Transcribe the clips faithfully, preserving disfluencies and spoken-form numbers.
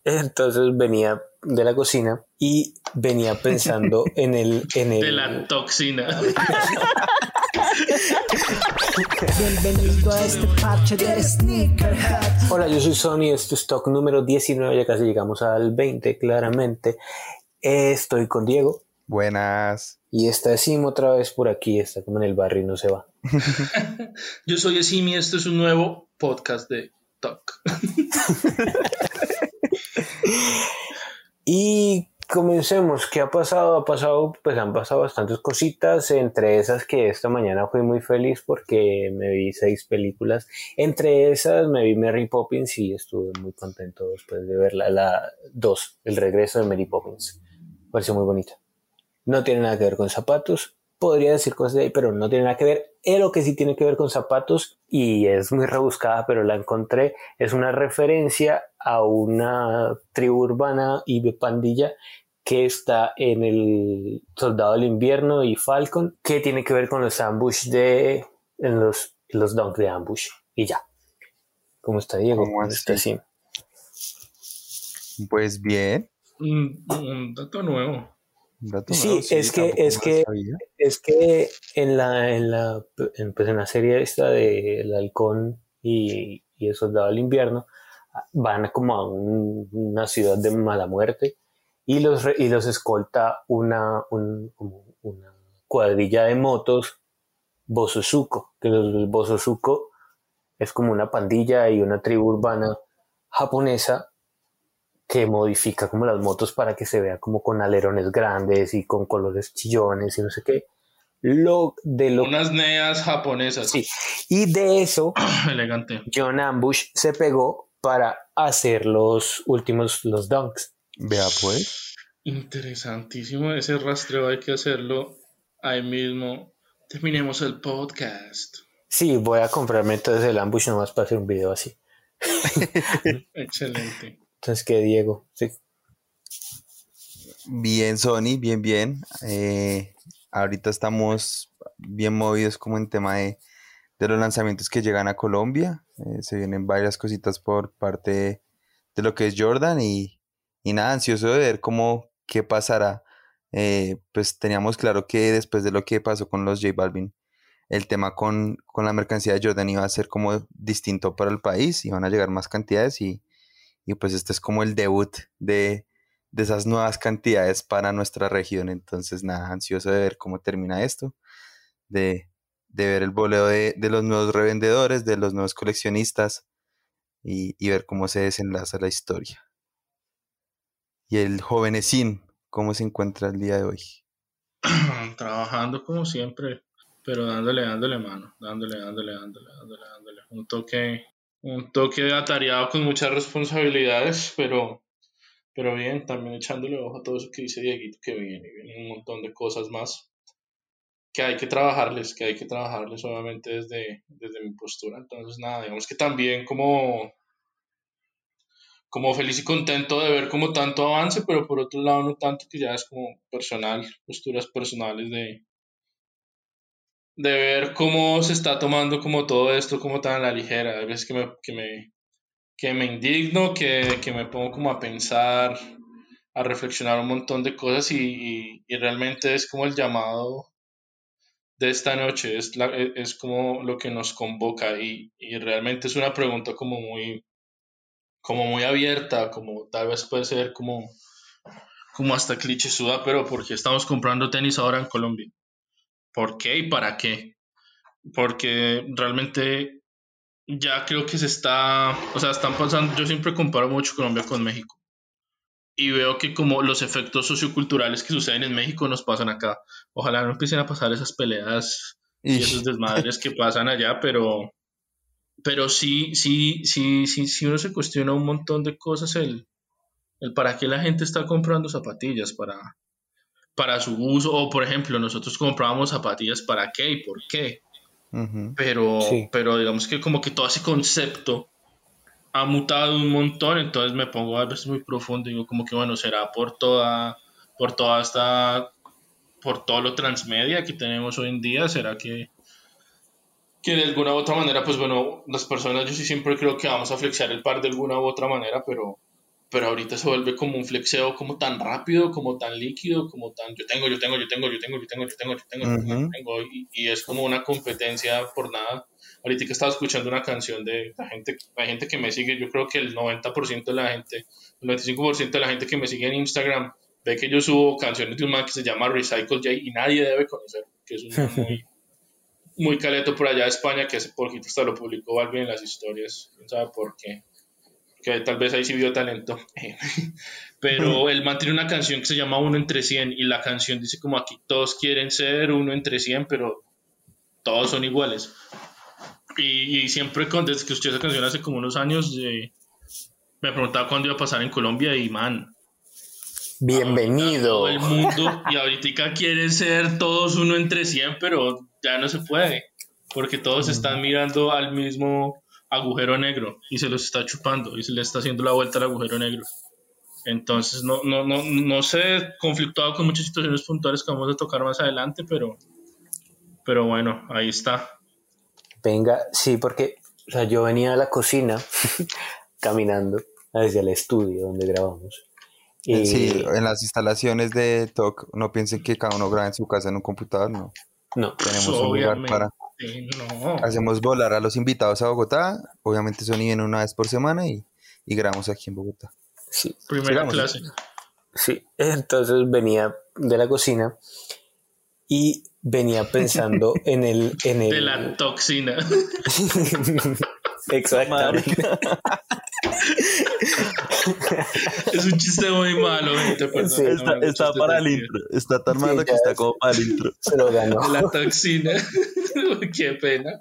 Entonces venía de la cocina y venía pensando en el... En el... De la toxina. Bienvenido a este parche de Sneakerhead. Hola, yo soy Sony, esto es stock número diecinueve, ya casi llegamos al veinte, claramente. Estoy con Diego. Buenas. Y está Sim otra vez por aquí, está como en el barrio y no se va. Yo soy Simi, esto es un nuevo podcast de Talk. Y comencemos. ¿Qué ha pasado? Ha pasado, pues han pasado bastantes cositas, entre esas que esta mañana fui muy feliz porque me vi seis películas. Entre esas me vi Mary Poppins y estuve muy contento después de verla, la dos, el regreso de Mary Poppins. Me pareció muy bonita. No tiene nada que ver con zapatos, podría decir cosas de ahí, pero no tiene nada que ver. Eh, lo que sí tiene que ver con zapatos, y es muy rebuscada, pero la encontré, es una referencia a una tribu urbana y de pandilla que está en el Soldado del Invierno y Falcon, que tiene que ver con los ambush de... en los, los dunk de ambush. Y ya. ¿Cómo está Diego? ¿Cómo ¿Cómo está así? Sim? Pues bien. Un, un dato nuevo. Un dato Sí, nuevo, sí, es que, tampoco es me lo que, sabía. es que en la, en la, en, pues en la serie esta de El Halcón y, y El Soldado del Invierno van como a un- una ciudad de mala muerte y los, re- y los escolta una, un- como una cuadrilla de motos Bosozuko, que los, el Bosozuko es como una pandilla y una tribu urbana japonesa que modifica como las motos para que se vea como con alerones grandes y con colores chillones y no sé qué. Lo de lo Unas neas japonesas. sí. Y de eso Elegante. John Ambush se pegó para hacer los últimos los dunks. Vea pues. Interesantísimo ese rastreo, hay que hacerlo ahí mismo. Terminemos el podcast. Sí, voy a comprarme entonces el Ambush nomás para hacer un video así. Excelente. Entonces, ¿qué, Diego? Sí. Bien, Sony, bien, bien. Eh, ahorita estamos bien movidos como en tema de, de los lanzamientos que llegan a Colombia. Eh, se vienen varias cositas por parte de lo que es Jordan y, y nada, ansioso de ver cómo, qué pasará. Eh, pues teníamos claro que después de lo que pasó con los J Balvin, el tema con, con la mercancía de Jordan iba a ser como distinto para el país, iban a llegar más cantidades y, y pues este es como el debut de, de esas nuevas cantidades para nuestra región. Entonces nada, ansioso de ver cómo termina esto, de, de ver el boleo de, de los nuevos revendedores, de los nuevos coleccionistas y, y ver cómo se desenlaza la historia. Y el joven Esin, cómo se encuentra el día de hoy. Trabajando como siempre, pero dándole, dándole mano, dándole, dándole, dándole, dándole, dándole. Un toque, un toque atareado con muchas responsabilidades, pero, pero bien, también echándole ojo a todo eso que dice Dieguito, que viene, viene un montón de cosas más que hay que trabajarles, que hay que trabajarles obviamente desde, desde mi postura. Entonces, nada, digamos que también como, como feliz y contento de ver como tanto avance, pero por otro lado no tanto, que ya es como personal, posturas personales de de ver cómo se está tomando como todo esto como tan a la ligera. Hay veces que me, que me, que me indigno, que, que me pongo como a pensar, a reflexionar un montón de cosas y, y, y realmente es como el llamado de esta noche, es, la, es como lo que nos convoca y, y realmente es una pregunta como muy, como muy abierta, como tal vez puede ser como, como hasta clichésuda, pero ¿por qué estamos comprando tenis ahora en Colombia? ¿Por qué y para qué? Porque realmente ya creo que se está, o sea, están pasando, yo siempre comparo mucho Colombia con México y veo que como los efectos socioculturales que suceden en México nos pasan acá. Ojalá no empiecen a pasar esas peleas Y y esos desmadres que pasan allá, pero, pero sí, sí, sí, sí, sí uno se cuestiona un montón de cosas, el, el para qué la gente está comprando zapatillas, para, para su uso, o por ejemplo, nosotros comprábamos zapatillas para qué y por qué, Ujú. pero, Sí. pero digamos que como que todo ese concepto ha mutado un montón, entonces me pongo a veces muy profundo y digo como que bueno, será por toda, por toda esta, por todo lo transmedia que tenemos hoy en día, será que, que de alguna u otra manera, pues bueno, las personas, yo sí siempre creo que vamos a flexear el par de alguna u otra manera, pero, pero ahorita se vuelve como un flexeo como tan rápido, como tan líquido, como tan yo tengo, yo tengo, yo tengo, yo tengo, yo tengo, yo tengo, yo tengo, yo tengo, yo Ujú. tengo, y, y es como una competencia por nada. Ahorita que estaba escuchando una canción de la gente, la gente que me sigue, yo creo que el noventa por ciento de la gente, el noventa y cinco por ciento de la gente que me sigue en Instagram ve que yo subo canciones de un man que se llama Recycle J y nadie debe conocer, que es un man muy, muy caleto por allá de España, que hace poquito hasta lo publicó Balvin en las historias, quién sabe por qué, que tal vez ahí sí vio talento. Pero él mantiene una canción que se llama Uno entre cien y la canción dice como aquí todos quieren ser uno entre cien, pero todos son iguales. Y, y siempre, con, desde que escuché esa canción hace como unos años, eh, me preguntaba cuándo iba a pasar en Colombia y man, Bienvenido. todo el mundo y ahorita quiere ser todos uno entre cien, pero ya no se puede, porque todos están mirando al mismo agujero negro y se los está chupando y se le está haciendo la vuelta al agujero negro. Entonces no, no, no, no sé, conflictuado con muchas situaciones puntuales que vamos a tocar más adelante, pero, pero bueno, ahí está. Venga, sí, porque o sea, yo venía a la cocina caminando hacia el estudio donde grabamos. Eh, Sí, Y en las instalaciones de T O C, no piensen que cada uno graba en su casa en un computador, no. no, Tenemos un lugar para... Obviamente no. Hacemos volar a los invitados a Bogotá, obviamente son y vienen una vez por semana y, y grabamos aquí en Bogotá. sí, Primera Sigamos. clase. sí. Entonces venía de la cocina y venía pensando en el... En el... De la toxina. Exactamente. Es un chiste muy malo, gente, perdón, Sí, no, Está, no, está chiste para el divertido. intro. Está tan Sí, malo que ya está es. como para el intro. Se lo ganó. De la toxina. Qué pena.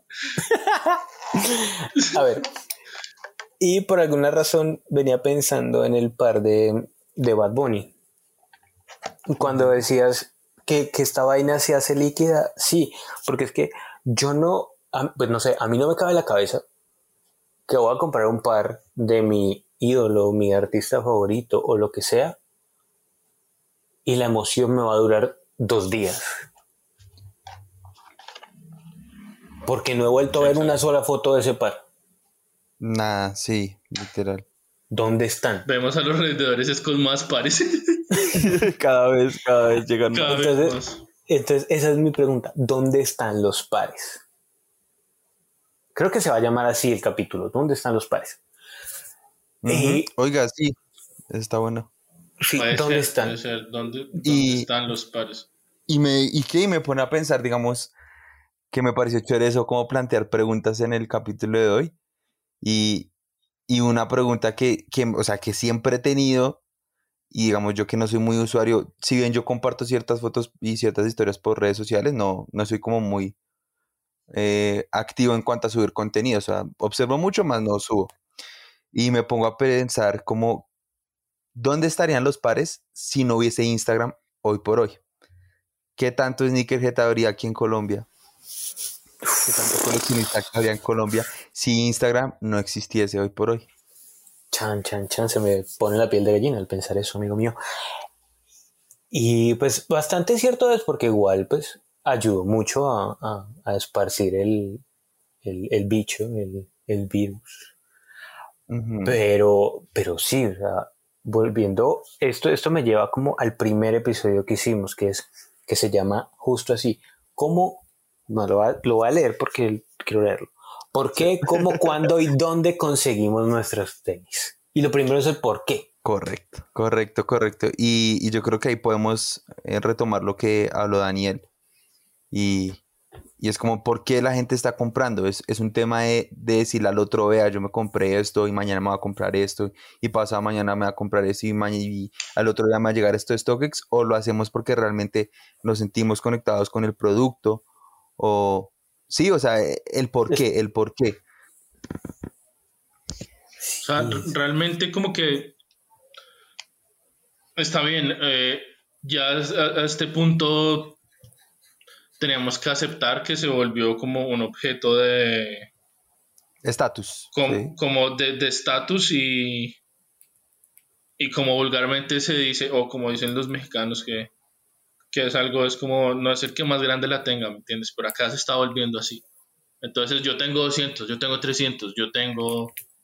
A ver. Y por alguna razón venía pensando en el par de, de Bad Bunny. Cuando decías que, que esta vaina se hace líquida, sí, porque es que yo no, a- pues no sé, a mí no me cabe en la cabeza que voy a comprar un par de mi ídolo, mi artista favorito o lo que sea, y la emoción me va a durar dos días. Porque no he vuelto a ver una sola foto de ese par. Nada, sí, literal. ¿Dónde están? Vemos a los rendedores es con más pares. Cada vez, cada vez llegan Cada más. vez Entonces, más. entonces, esa es mi pregunta. ¿Dónde están los pares? Creo que se va a llamar así el capítulo. ¿Dónde están los pares? Ujú. Eh, Oiga, sí, está bueno. sí, Puede ¿dónde ser, están? puede ser. ¿Dónde, dónde Y- están los pares? Y me, y que me pone a pensar, digamos, que me pareció chévere eso, como plantear preguntas en el capítulo de hoy. Y, y una pregunta que, que, o sea, que siempre he tenido, y digamos yo que no soy muy usuario, si bien yo comparto ciertas fotos y ciertas historias por redes sociales, no, no soy como muy eh, activo en cuanto a subir contenido. O sea, observo mucho, más no subo. Y me pongo a pensar como, ¿dónde estarían los pares si no hubiese Instagram hoy por hoy? ¿Qué tanto sneakerhead habría aquí en Colombia? ¿Qué tanto coleccionista habría en Colombia si Instagram no existiese hoy por hoy? Chan, chan, chan, se me pone la piel de gallina al pensar eso, amigo mío. Y pues bastante cierto es porque igual pues ayudó mucho a, a- a esparcir el, el, el bicho, el, el virus. Ujú. Pero, pero sí, o sea, volviendo, esto, esto me lleva como al primer episodio que hicimos, que es, que se llama justo así, ¿cómo? No, lo, va- lo voy a leer porque quiero leerlo. ¿Por qué, cómo, cuándo y dónde conseguimos nuestros tenis? Y lo primero es el por qué. Correcto, correcto, correcto. Y, y yo creo que ahí podemos eh, retomar lo que habló Daniel. Y, y es como, ¿por qué la gente está comprando? Es, es un tema de, de decirle al otro, vea, yo me compré esto y mañana me voy a comprar esto y pasado mañana me voy a comprar esto y, mañana, y al otro día me va a llegar esto de StockX, o lo hacemos porque realmente nos sentimos conectados con el producto, o sí, o sea, eh, el por qué, el por qué. O sea, r- realmente como que está bien. eh, ya a, a este punto teníamos que aceptar que se volvió como un objeto de Estatus, com- sí. como de de estatus y, y como vulgarmente se dice, o como dicen los mexicanos, que, que es algo, es como no es el que más grande la tenga, ¿me entiendes? Por acá se está volviendo así. Entonces yo tengo doscientos, yo tengo trescientos, yo tengo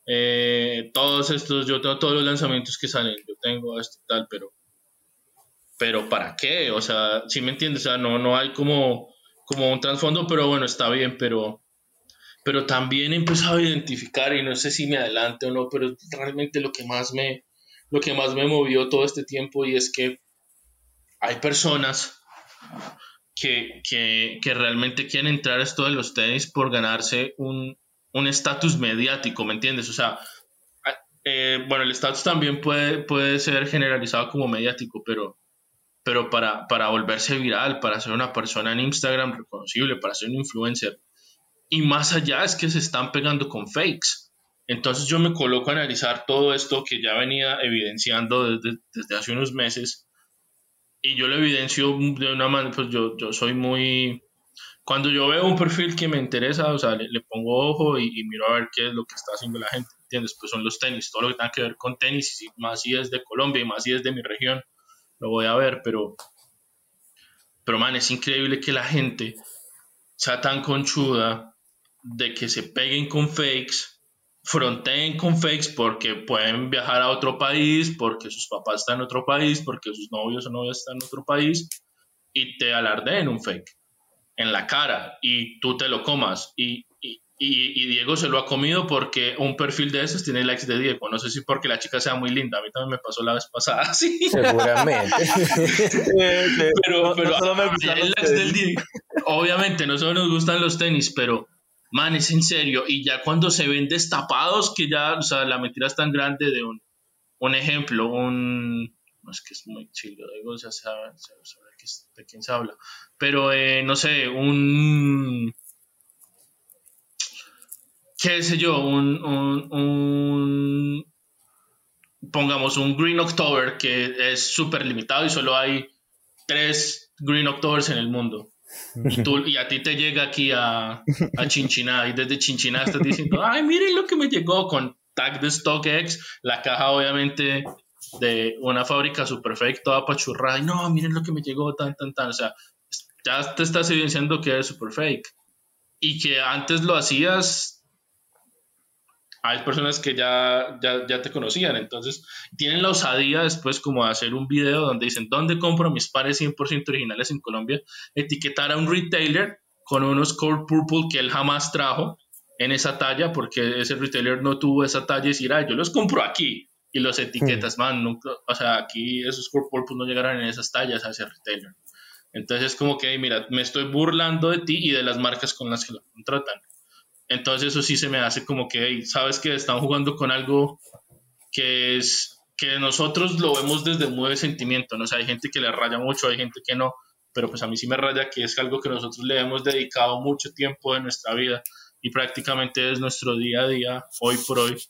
eh, todos estos, yo tengo todos los lanzamientos que salen, yo tengo esto y tal, pero, pero ¿para qué? O sea, ¿sí me entiendes? O sea, no, no hay como, como un trasfondo, pero bueno, está bien, pero, pero también he empezado a identificar, y no sé si me adelante o no, pero realmente lo que más me, lo que más me movió todo este tiempo, y es que hay personas que, que, que realmente quieren entrar a esto de los tenis por ganarse un un estatus mediático, ¿me entiendes? O sea, eh, bueno, el estatus también puede, puede ser generalizado como mediático, pero, pero para, para volverse viral, para ser una persona en Instagram reconocible, para ser un influencer, y más allá es que se están pegando con fakes. Entonces yo me coloco a analizar todo esto que ya venía evidenciando desde, desde hace unos meses, y yo lo evidencio de una manera, pues yo, yo soy muy... Cuando yo veo un perfil que me interesa, o sea, le, le pongo ojo y, y miro a ver qué es lo que está haciendo la gente, ¿entiendes? Pues son los tenis, todo lo que tenga que ver con tenis, y más si es de Colombia y más si es de mi región, lo voy a ver, pero, pero man, es increíble que la gente sea tan conchuda de que se peguen con fakes, fronteen con fakes porque pueden viajar a otro país, porque sus papás están en otro país, porque sus novios o novias están en otro país, y te alardeen un fake en la cara y tú te lo comas, y, y, y, y Diego se lo ha comido porque un perfil de esos tiene likes de Diego, no sé si porque la chica sea muy linda, a mí también me pasó la vez pasada, sí. Seguramente. pero, No, pero no solo me ah, gustan el los likes del tenis. Diego, obviamente no solo nos gustan los tenis, pero man, es en serio, y ya cuando se ven destapados, que ya, o sea, la mentira es tan grande de un, un ejemplo, un... no, es que es muy chido, Diego ya sabe, sabe, sabe de quién se habla, pero eh, no sé, un qué sé yo, un, un, un pongamos un Green October que es súper limitado y solo hay tres Green Octobers en el mundo, y, tú, y a ti te llega aquí a, a Chinchiná, y desde Chinchiná estás diciendo, ay, miren lo que me llegó, con tag de StockX, la caja obviamente de una fábrica super fake, toda pachurrada, y no, miren lo que me llegó, tan, tan, tan, o sea, ya te estás evidenciando que es super fake, y que antes lo hacías, hay personas que ya, ya, ya te conocían, entonces tienen la osadía después como de hacer un video donde dicen, ¿dónde compro mis pares cien por ciento originales en Colombia? Etiquetar a un retailer con unos Core Purple que él jamás trajo en esa talla, porque ese retailer no tuvo esa talla, y decir, ah, yo los compro aquí, y los etiquetas, man, nunca, o sea, aquí esos Core Purple no llegaron en esas tallas a ese retailer. Entonces es como que, mira, me estoy burlando de ti y de las marcas con las que lo contratan. Entonces eso sí se me hace como que, hey, sabes que están jugando con algo que es que nosotros lo vemos desde muy de sentimiento, ¿no? O sea, hay gente que le raya mucho, hay gente que no, pero pues a mí sí me raya que es algo que nosotros le hemos dedicado mucho tiempo de nuestra vida y prácticamente es nuestro día a día, hoy por hoy.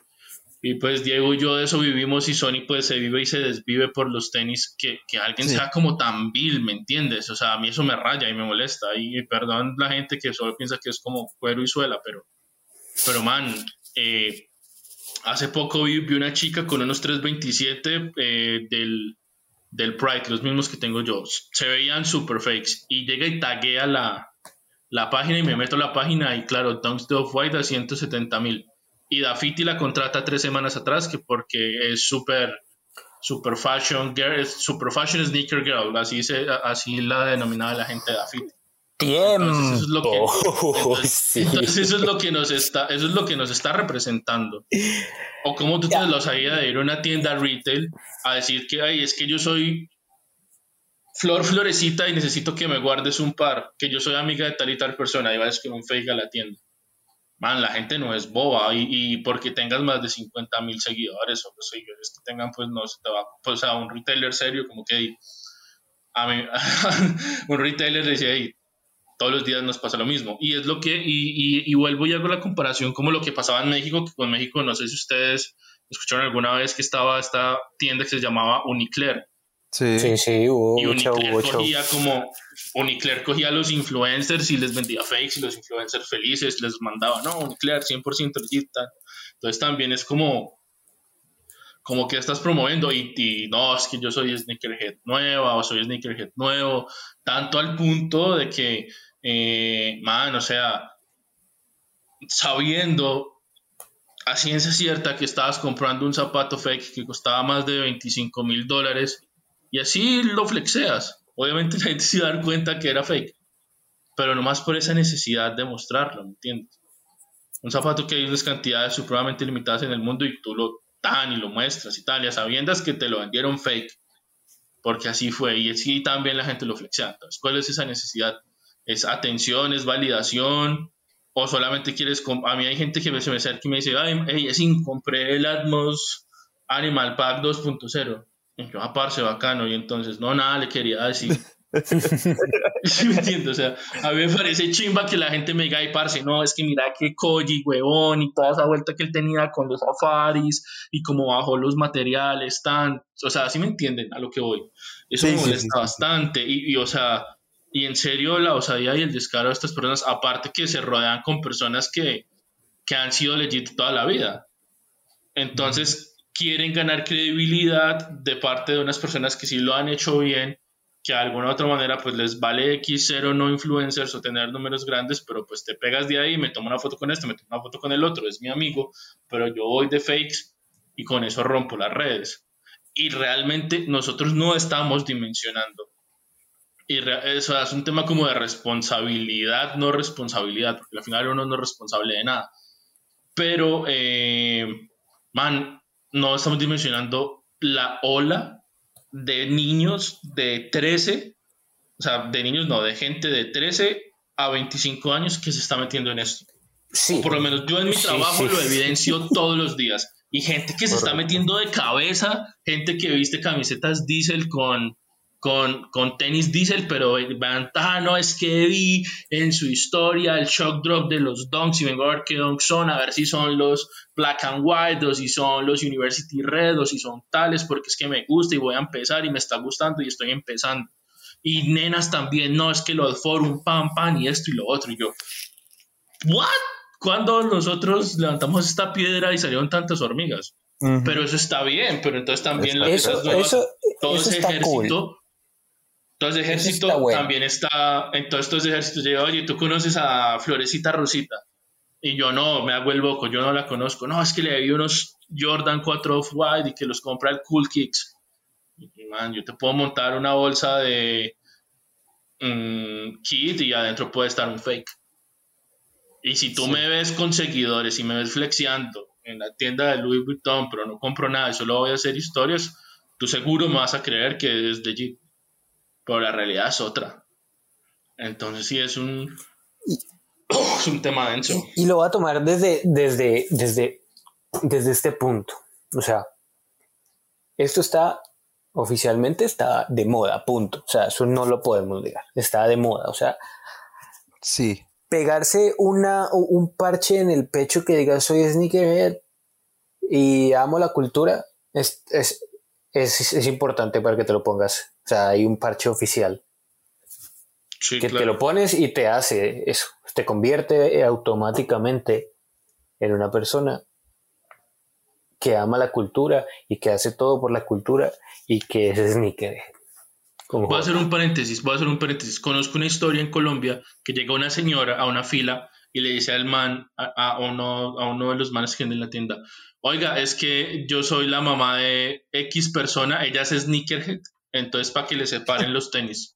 Y pues Diego y yo de eso vivimos, y Sony pues se vive y se desvive por los tenis, que, que alguien Sí. sea como tan vil, ¿me entiendes? O sea, a mí eso me raya y me molesta, y perdón la gente que solo piensa que es como cuero y suela, pero, pero man, eh, hace poco vi, vi una chica con unos tres veintisiete eh, del, del Pride, los mismos que tengo yo, se veían super fakes, y llega y taguea la, la página, y me meto a la página, y claro, Dunks de Off-White a ciento setenta mil. Y Dafiti la contrata tres semanas atrás, que porque es súper super fashion girl, es super fashion sneaker girl, así, se, así la denominaba la gente de Dafiti. Entonces eso es lo que, entonces, Sí. entonces eso es lo que nos está, eso es lo que nos está representando. O como tú tienes la osadía de ir a una tienda retail a decir que, ay, es que yo soy Flor Florecita y necesito que me guardes un par, que yo soy amiga de tal y tal persona, y vas con un fake a la tienda. Man, la gente no es boba, y, y porque tengas más de cincuenta mil seguidores o los seguidores que tengan, pues no se te va, pues a un retailer serio, como que a mí, un retailer le decía, hey, todos los días nos pasa lo mismo, y es lo que, y, y, y vuelvo y hago la comparación como lo que pasaba en México, que con México, no sé si ustedes escucharon alguna vez que estaba esta tienda que se llamaba Unicler. Sí. Sí, sí, hubo Y mucho, Unicler hubo show. cogía como Unicler cogía a los influencers y les vendía fakes, y los influencers felices les mandaba, no, Unicler cien por ciento legit. Entonces también es como como que estás promoviendo, y, y no, es que yo soy sneakerhead nueva o soy sneakerhead nuevo, tanto al punto de que eh, man, o sea, sabiendo a ciencia cierta que estabas comprando un zapato fake que costaba más de veinticinco mil dólares y así lo flexeas. Obviamente la gente se va a dar cuenta que era fake, pero nomás por esa necesidad de mostrarlo, ¿me entiendes? Un zapato que hay unas cantidades supremamente limitadas en el mundo y tú lo tan y lo muestras y tal, y a sabiendas que te lo vendieron fake, porque así fue, y así también la gente lo flexea. Entonces, ¿cuál es esa necesidad? ¿Es atención, es validación? ¿O solamente quieres...? A mí hay gente que se me acerca y me dice, ay, hey, sí, compré el Atmos Animal Pack dos punto cero. Y yo, ah, parce, bacano. Y entonces, no, nada, le quería decir. ¿Sí me entiendes? O sea, a mí me parece chimba que la gente me diga, ay, parce, no, es que mira que Koji, huevón, y toda esa vuelta que él tenía con los safaris, y cómo bajó los materiales, tan... O sea, ¿sí me entienden a lo que voy? Eso Sí, me sí, molesta sí, sí, sí. bastante. Y, y, o sea, y en serio, la osadía y el descaro de estas personas, aparte que se rodean con personas que, que han sido legit toda la vida. Entonces, quieren ganar credibilidad de parte de unas personas que sí lo han hecho bien, que de alguna u otra manera pues les vale X cero no influencers o tener números grandes, pero pues te pegas de ahí, me tomo una foto con este, me tomo una foto con el otro, es mi amigo, pero yo voy de fakes y con eso rompo las redes. Y realmente nosotros no estamos dimensionando. Y re- eso es un tema como de responsabilidad, no responsabilidad, porque al final uno no es responsable de nada. Pero, eh, man, no estamos dimensionando la ola de niños de trece, o sea, de niños no, de gente de trece a veinticinco años que se está metiendo en esto. Sí. O por lo menos yo en mi Sí, trabajo sí. lo evidencio todos los días. Y gente que se está Correcto. metiendo de cabeza, gente que viste camisetas diésel con, con, con tenis diésel, pero van, ah, no, es que vi en su historia el shock drop de los dunks y vengo a ver qué dunks son, a ver si son los black and white o si son los University Red o si son tales, porque es que me gusta y voy a empezar y me está gustando y estoy empezando. Y nenas también, no, es que los forum, pam, pam, y esto y lo otro. Y yo, ¿what? ¿Cuándo nosotros levantamos esta piedra y salieron tantas hormigas? Ujú. Pero eso está bien, pero entonces también la- Eso, esas nuevas- eso, todo eso ese está ejército, cool. todo ese ejército está bueno. también está, entonces todo ese ejército llega, oye, ¿tú conoces a Florecita Rosita? Y yo no, me hago el boco, yo no la conozco. No, es que le vi unos Jordan cuatro Off-White y que los compra el Cool Kicks. Y, man, yo te puedo montar una bolsa de mm, kit y adentro puede estar un fake. Y si tú Sí. me ves con seguidores y me ves flexeando en la tienda de Louis Vuitton, pero no compro nada y solo voy a hacer historias, tú seguro me vas a creer que es de Jeep. Pero la realidad es otra. Entonces sí es un, es un tema denso. Y lo voy a tomar desde, desde, desde, desde este punto. O sea, esto está, oficialmente está de moda, punto. O sea, eso no lo podemos negar. Está de moda. O sea, Sí. pegarse una, un parche en el pecho que diga soy sneakerhead y amo la cultura es, es, es, es importante para que te lo pongas. O sea, hay un parche oficial Sí, que claro. te lo pones y te hace eso. Te convierte automáticamente en una persona que ama la cultura y que hace todo por la cultura y que es sneakerhead. Como Voy a hacer un paréntesis, voy a hacer un paréntesis. Conozco una historia en Colombia que llega una señora a una fila y le dice al man, a, a uno, a uno de los manes que venden en la tienda, oiga, es que yo soy la mamá de X persona, ella es sneakerhead, entonces para que le separen los tenis.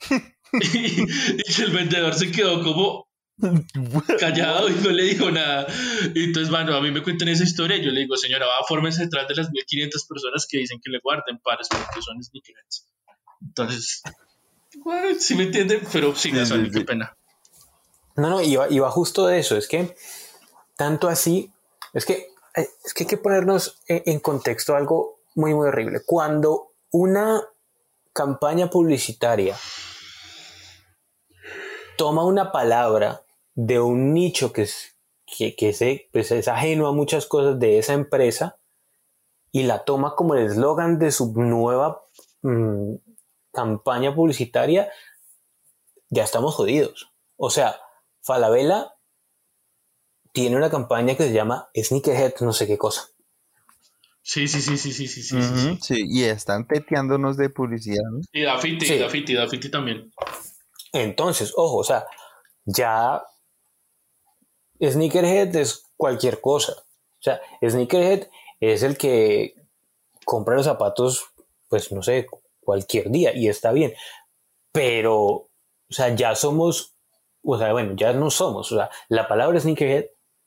y, y el vendedor se quedó como callado y no le dijo nada. Y entonces, bueno, a mí me cuentan esa historia y yo le digo, señora, va, fórmese detrás de las mil quinientas personas que dicen que le guarden pares porque son sneakerheads. Entonces, bueno, sí me entienden, pero sí, Sí, Gasol, sí, qué sí. pena. No, no, iba, iba justo de eso. Es que tanto así, es que, es que hay que ponernos en, en contexto algo muy, muy horrible. Cuando una campaña publicitaria toma una palabra de un nicho que es, que, que se, pues es ajeno a muchas cosas de esa empresa y la toma como el eslogan de su nueva mmm, campaña publicitaria, ya estamos jodidos. O sea, Falabella tiene una campaña que se llama Sneakerhead no sé qué cosa. Sí, sí, sí, sí, sí, sí, sí, Ujú, sí, sí. sí, y están teteándonos de publicidad, ¿no? Y Dafiti, Sí. Dafiti, Dafiti también. Entonces, ojo, o sea, ya Sneakerhead es cualquier cosa. O sea, sneakerhead es el que compra los zapatos, pues no sé, cualquier día y está bien. Pero, o sea, ya somos, o sea, bueno, ya no somos. O sea, la palabra sneakerhead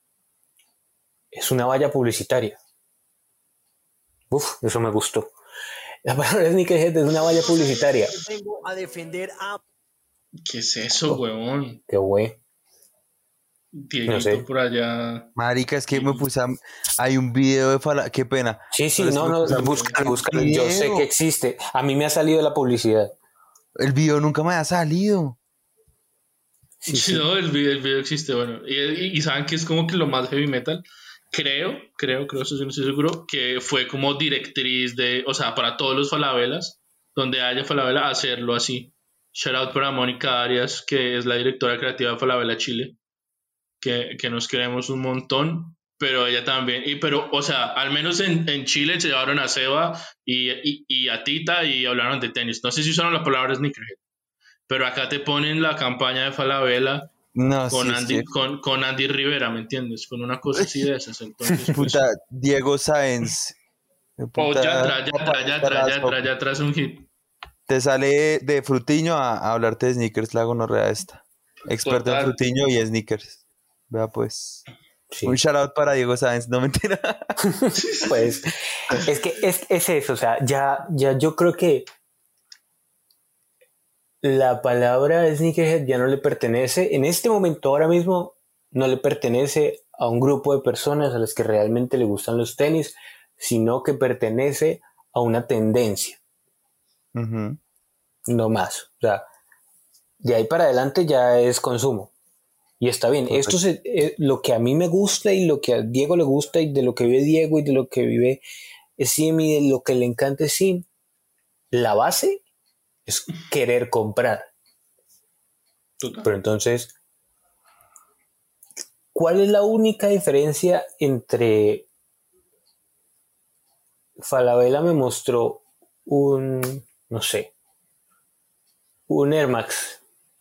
es una valla publicitaria. Uf, eso me gustó. La palabra sneakerhead es una valla publicitaria. Vengo a defender a... ¿Qué es eso, huevón? Qué güey. Dieguito No sé. por allá. Marica, es que me puse a... Hay un video de Fala... Qué pena. Sí, sí, Pero es no, que me no, puse a- búscalo, búscalo. Yo Video. sé que existe. A mí me ha salido la publicidad. El video nunca me ha salido. Sí, Sí, sí. no, el video, el video existe, bueno. Y, y- y saben que es como que lo más heavy metal. Creo, creo, creo, eso sí no estoy seguro, que fue como directriz de, o sea, para todos los falabelas, donde haya falabela, hacerlo así. Shout out para Mónica Arias, que es la directora creativa de Falabella Chile, que, que nos queremos un montón, pero ella también, y pero, o sea, al menos en, en Chile se llevaron a Seba y, y, y a Tita y hablaron de tenis. No sé si usaron la palabra sneakerhead, pero acá te ponen la campaña de Falabella No, con, sí, Andy, sí. con, con Andy Rivera, ¿me entiendes? Con una cosa así de esas. Entonces, pues, Puta, Diego Sáenz. oh, Puta, ya entra, ya entra, ya entra, ya entra, ya entra, es un hit. Te sale de Frutiño a, a hablarte de sneakers, la gonorrea esta. Experto en Total. Frutiño y sneakers. Vea pues. Sí. Un shout out para Diego Sáenz, no mentira. Pues es que es, es eso, o sea, ya, ya yo creo que la palabra sneakerhead ya no le pertenece, en este momento ahora mismo no le pertenece a un grupo de personas a las que realmente le gustan los tenis, sino que pertenece a una tendencia, Ujú. no más. O sea, de ahí para adelante ya es consumo. Y está bien, Correcto. esto es eh, lo que a mí me gusta y lo que a Diego le gusta y de lo que vive Diego y de lo que vive Sim y de lo que le encanta Sim. La base es querer comprar. Total. Pero entonces, ¿cuál es la única diferencia entre Falabella me mostró un, no sé, un Air Max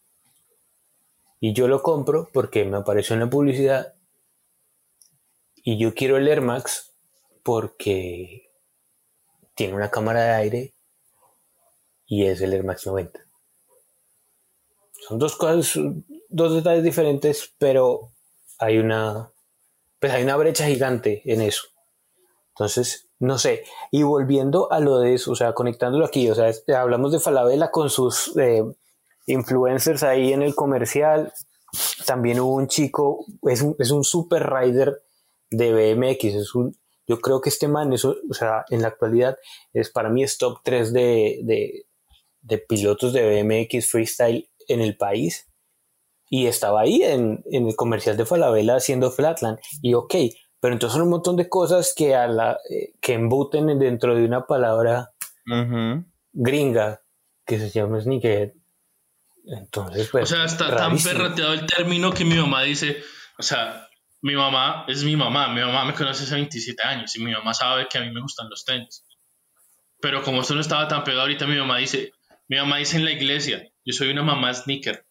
y yo lo compro porque me apareció en la publicidad y yo quiero el Air Max porque tiene una cámara de aire y es el Air Max noventa? Son dos cosas, dos detalles diferentes, pero hay una, pues hay una brecha gigante en eso. Entonces, no sé. Y volviendo a lo de eso, o sea, conectándolo aquí, o sea, es- hablamos de Falabella con sus eh, influencers ahí en el comercial. También hubo un chico, es un, es un super rider de B M X. Es un, yo creo que este man, eso, o sea, en la actualidad, es para mí es top tres de, de, de pilotos de B M X freestyle en el país. Y estaba ahí en, en el comercial de Falabella haciendo Flatland. Y ok, pero entonces son un montón de cosas que, a la, eh, que embuten dentro de una palabra Ujú. gringa que se llama sneakerhead. Entonces, pues. O sea, está rarísimo. tan perrateado el término que mi mamá dice, o sea, mi mamá es mi mamá, mi mamá me conoce hace veintisiete años y mi mamá sabe que a mí me gustan los tenis. Pero como eso no estaba tan pegado ahorita, mi mamá dice, mi mamá dice en la iglesia, yo soy una mamá sneaker.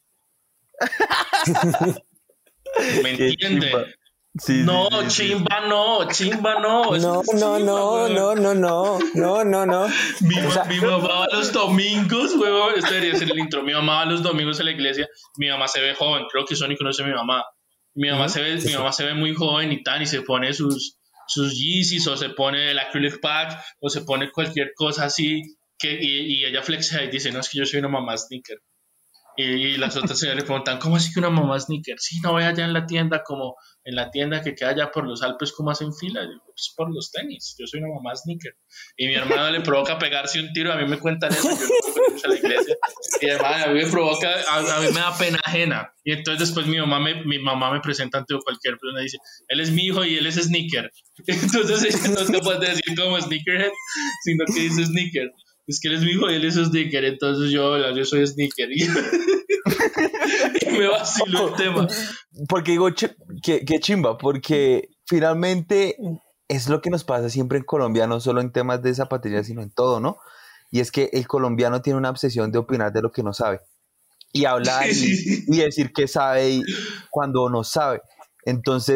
¿Me Qué entiende? chimba. Sí, No, sí, sí, sí. chimba no, chimba no. eso No, es no, chimba, no, weón. no, no, no, no, no, no. Mi, O sea, mi mamá va los domingos, huevón. Este debería ser el intro. Mi mamá va los domingos a la iglesia. Mi mamá se ve joven. Creo que Sony conoce a mi mamá. Mi mamá, Ujú, se, ve, sí, mi sí. mamá se ve muy joven y tan, y se pone sus, sus Yeezys o se pone el acrylic pack o se pone cualquier cosa así. Que, y, y ella flexea y dice, no, es que yo soy una mamá sneaker. Y, y las otras señoras le preguntan, ¿cómo así que una mamá sneaker? Sí, no voy allá en la tienda, como en la tienda que queda allá por los Alpes, ¿cómo hacen fila? Yo, pues por los tenis, yo soy una mamá sneaker. Y mi hermano le provoca pegarse un tiro, a mí me cuentan eso, yo no puedo ir a la iglesia. Y además a mí me provoca, a, a mí me da pena ajena. Y entonces después mi mamá me, mi mamá me presenta ante cualquier persona y dice, él es mi hijo y él es sneaker. Entonces ella no es capaz de decir como sneakerhead, sino que dice sneaker. Es que él es mi hijo y él es sneaker, entonces yo, yo soy sneaker. Y, y me vacilo el tema. Porque digo, ch- que, que chimba, porque finalmente es lo que nos pasa siempre en Colombia, no solo en temas de zapatería, sino en todo, ¿no? Y es que el colombiano tiene una obsesión de opinar de lo que no sabe. Y hablar y, y decir que sabe y cuando no sabe. Entonces,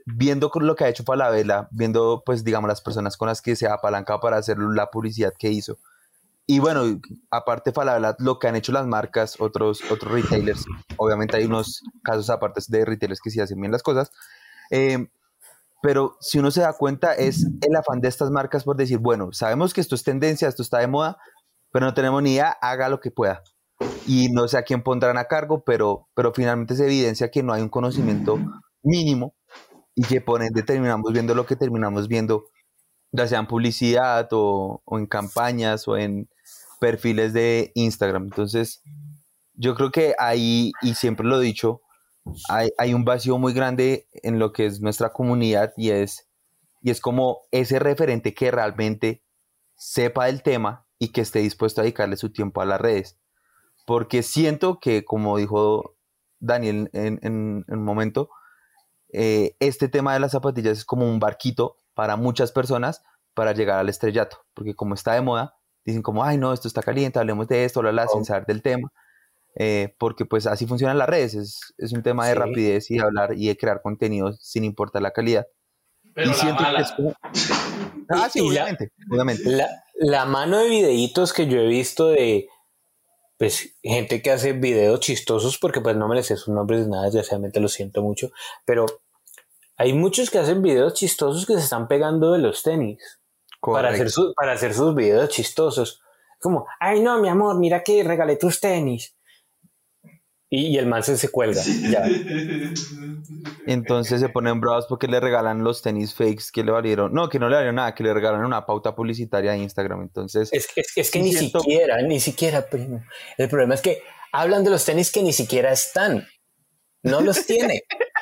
viendo con lo que ha hecho Falabella, viendo pues digamos las personas con las que se ha apalancado para hacer la publicidad que hizo, y bueno, aparte Falabella, lo que han hecho las marcas, otros, otros retailers, obviamente hay unos casos aparte de retailers que sí hacen bien las cosas, eh, pero si uno se da cuenta es el afán de estas marcas por decir, bueno, sabemos que esto es tendencia, esto está de moda, pero no tenemos ni idea, haga lo que pueda. Y no sé a quién pondrán a cargo, pero, pero finalmente se evidencia que no hay un conocimiento mínimo y que por ende terminamos viendo lo que terminamos viendo, ya sea en publicidad o, o en campañas o en perfiles de Instagram. Entonces, yo creo que ahí, y siempre lo he dicho, hay, hay un vacío muy grande en lo que es nuestra comunidad y es, y es como ese referente que realmente sepa del tema y que esté dispuesto a dedicarle su tiempo a las redes. Porque siento que, como dijo Daniel en, en, en un momento, eh, este tema de las zapatillas es como un barquito para muchas personas para llegar al estrellato. Porque como está de moda, dicen como, ay no, esto está caliente, hablemos de esto, bla, bla, sin saber del tema. Eh, porque pues así funcionan las redes, es, es un tema de Sí. rapidez y de hablar y de crear contenidos sin importar la calidad. Pero y la siento mala. que es como... Ah, sí, Y la- obviamente, obviamente. La, la mano de videitos que yo he visto de pues gente que hace videos chistosos, porque pues no me les sé sus nombres nada, desgraciadamente lo siento mucho, pero hay muchos que hacen videos chistosos que se están pegando de los tenis para hacer, Correcto. su- para hacer sus videos chistosos. Como, ay no, mi amor, mira que regalé tus tenis. Y, y el man se, se cuelga. Ya. Entonces se ponen bravos porque le regalan los tenis fakes que le valieron, no, que no le valieron nada, que le regalan una pauta publicitaria de Instagram. Entonces, Es, es, es que sí ni siento- siquiera, ni siquiera, primo. El problema es que hablan de los tenis que ni siquiera están. No los tiene.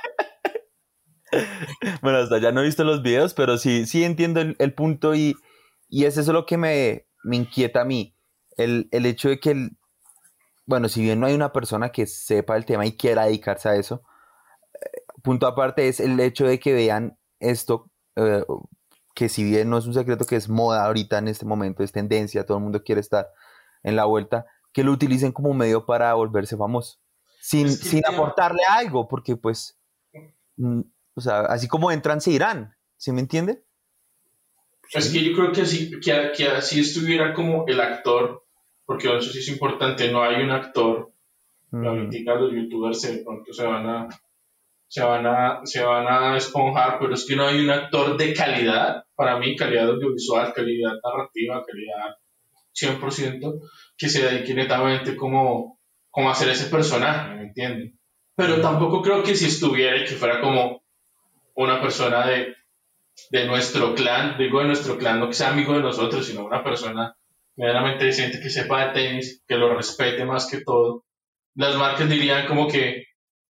bueno, hasta ya no he visto los videos, pero sí, sí entiendo el, el punto y, y es eso lo que me, me inquieta a mí. El, el hecho de que, el, bueno, si bien no hay una persona que sepa el tema y quiera dedicarse a eso, eh, punto aparte es el hecho de que vean esto, eh, que si bien no es un secreto que es moda ahorita en este momento, es tendencia, todo el mundo quiere estar en la vuelta, que lo utilicen como un medio para volverse famoso, sin, Es que el sin tema- aportarle algo, porque pues, mm, o sea, así como entran, se irán, ¿sí me entiende? Es que yo creo que así, que, que así estuviera como el actor, porque eso sí es importante, no hay un actor. Ujú. Ahorita los youtubers se, de pronto se van a se van a se van a esponjar, pero es que no hay un actor de calidad, para mí, calidad audiovisual, calidad narrativa, calidad cien por ciento, que se dedique netamente como, como a hacer ese personaje, ¿me entienden? Pero tampoco creo que si estuviera y que fuera como una persona de, de nuestro clan, digo de nuestro clan, no que sea amigo de nosotros, sino una persona medianamente decente que sepa de tenis, que lo respete más que todo. Las marcas dirían como que,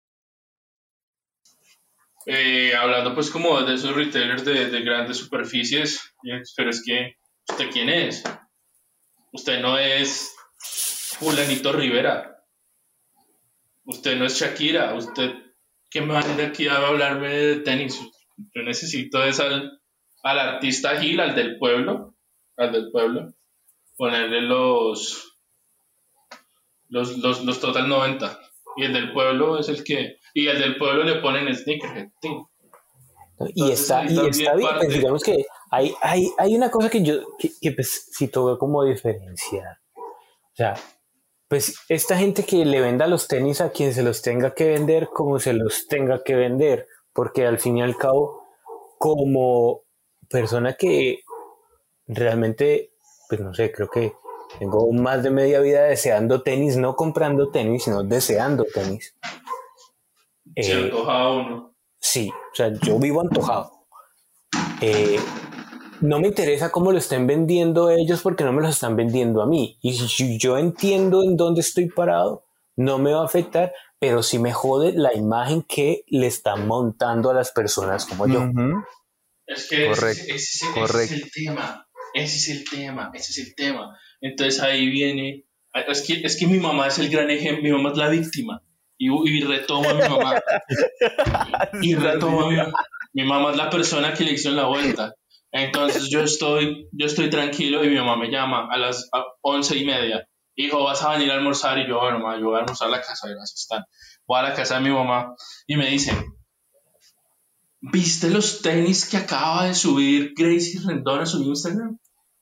eh, hablando pues como de esos retailers de, de grandes superficies, pero es que, ¿usted quién es? Usted no es Fulanito Rivera, usted no es Shakira, usted, ¿qué más de aquí a hablarme de tenis? Yo necesito es al, al artista Gil, al del pueblo, al del pueblo, ponerle los, los, los, los Total noventa. Y el del pueblo es el que, y el del pueblo le ponen Sneakerhead, sí. Y Entonces, está, ahí y también está bien, parte- pues digamos que hay, hay, hay una cosa que yo, que, que pues sí tengo como diferenciar. O sea, pues esta gente que le venda los tenis a quien se los tenga que vender como se los tenga que vender, porque al fin y al cabo, como persona que realmente, pues no sé, creo que tengo más de media vida deseando tenis, no comprando tenis, sino deseando tenis. Se Eh, antoja uno. Sí, o sea, yo vivo antojado. Eh, no me interesa cómo lo estén vendiendo ellos porque no me los están vendiendo a mí. Y si yo entiendo en dónde estoy parado, no me va a afectar, pero sí me jode la imagen que le están montando a las personas como yo. Ujú. Es que Correcto, ese, ese- ese correcto. es el tema, ese es el tema, ese es el tema. Entonces ahí viene, es que, es que mi mamá es el gran ejemplo, mi mamá es la víctima. Y, y retomo a mi mamá. Y retomo a mi mamá. Mi mamá es la persona que le hizo en la vuelta. Entonces yo estoy, yo estoy tranquilo y mi mamá me llama a las a once y media. Hijo, ¿vas a venir a almorzar? Y yo, bueno, mamá, yo voy a almorzar a la casa de las están. Voy a la casa de mi mamá y me dice, ¿viste los tenis que acaba de subir Gracie Rendón a su Instagram?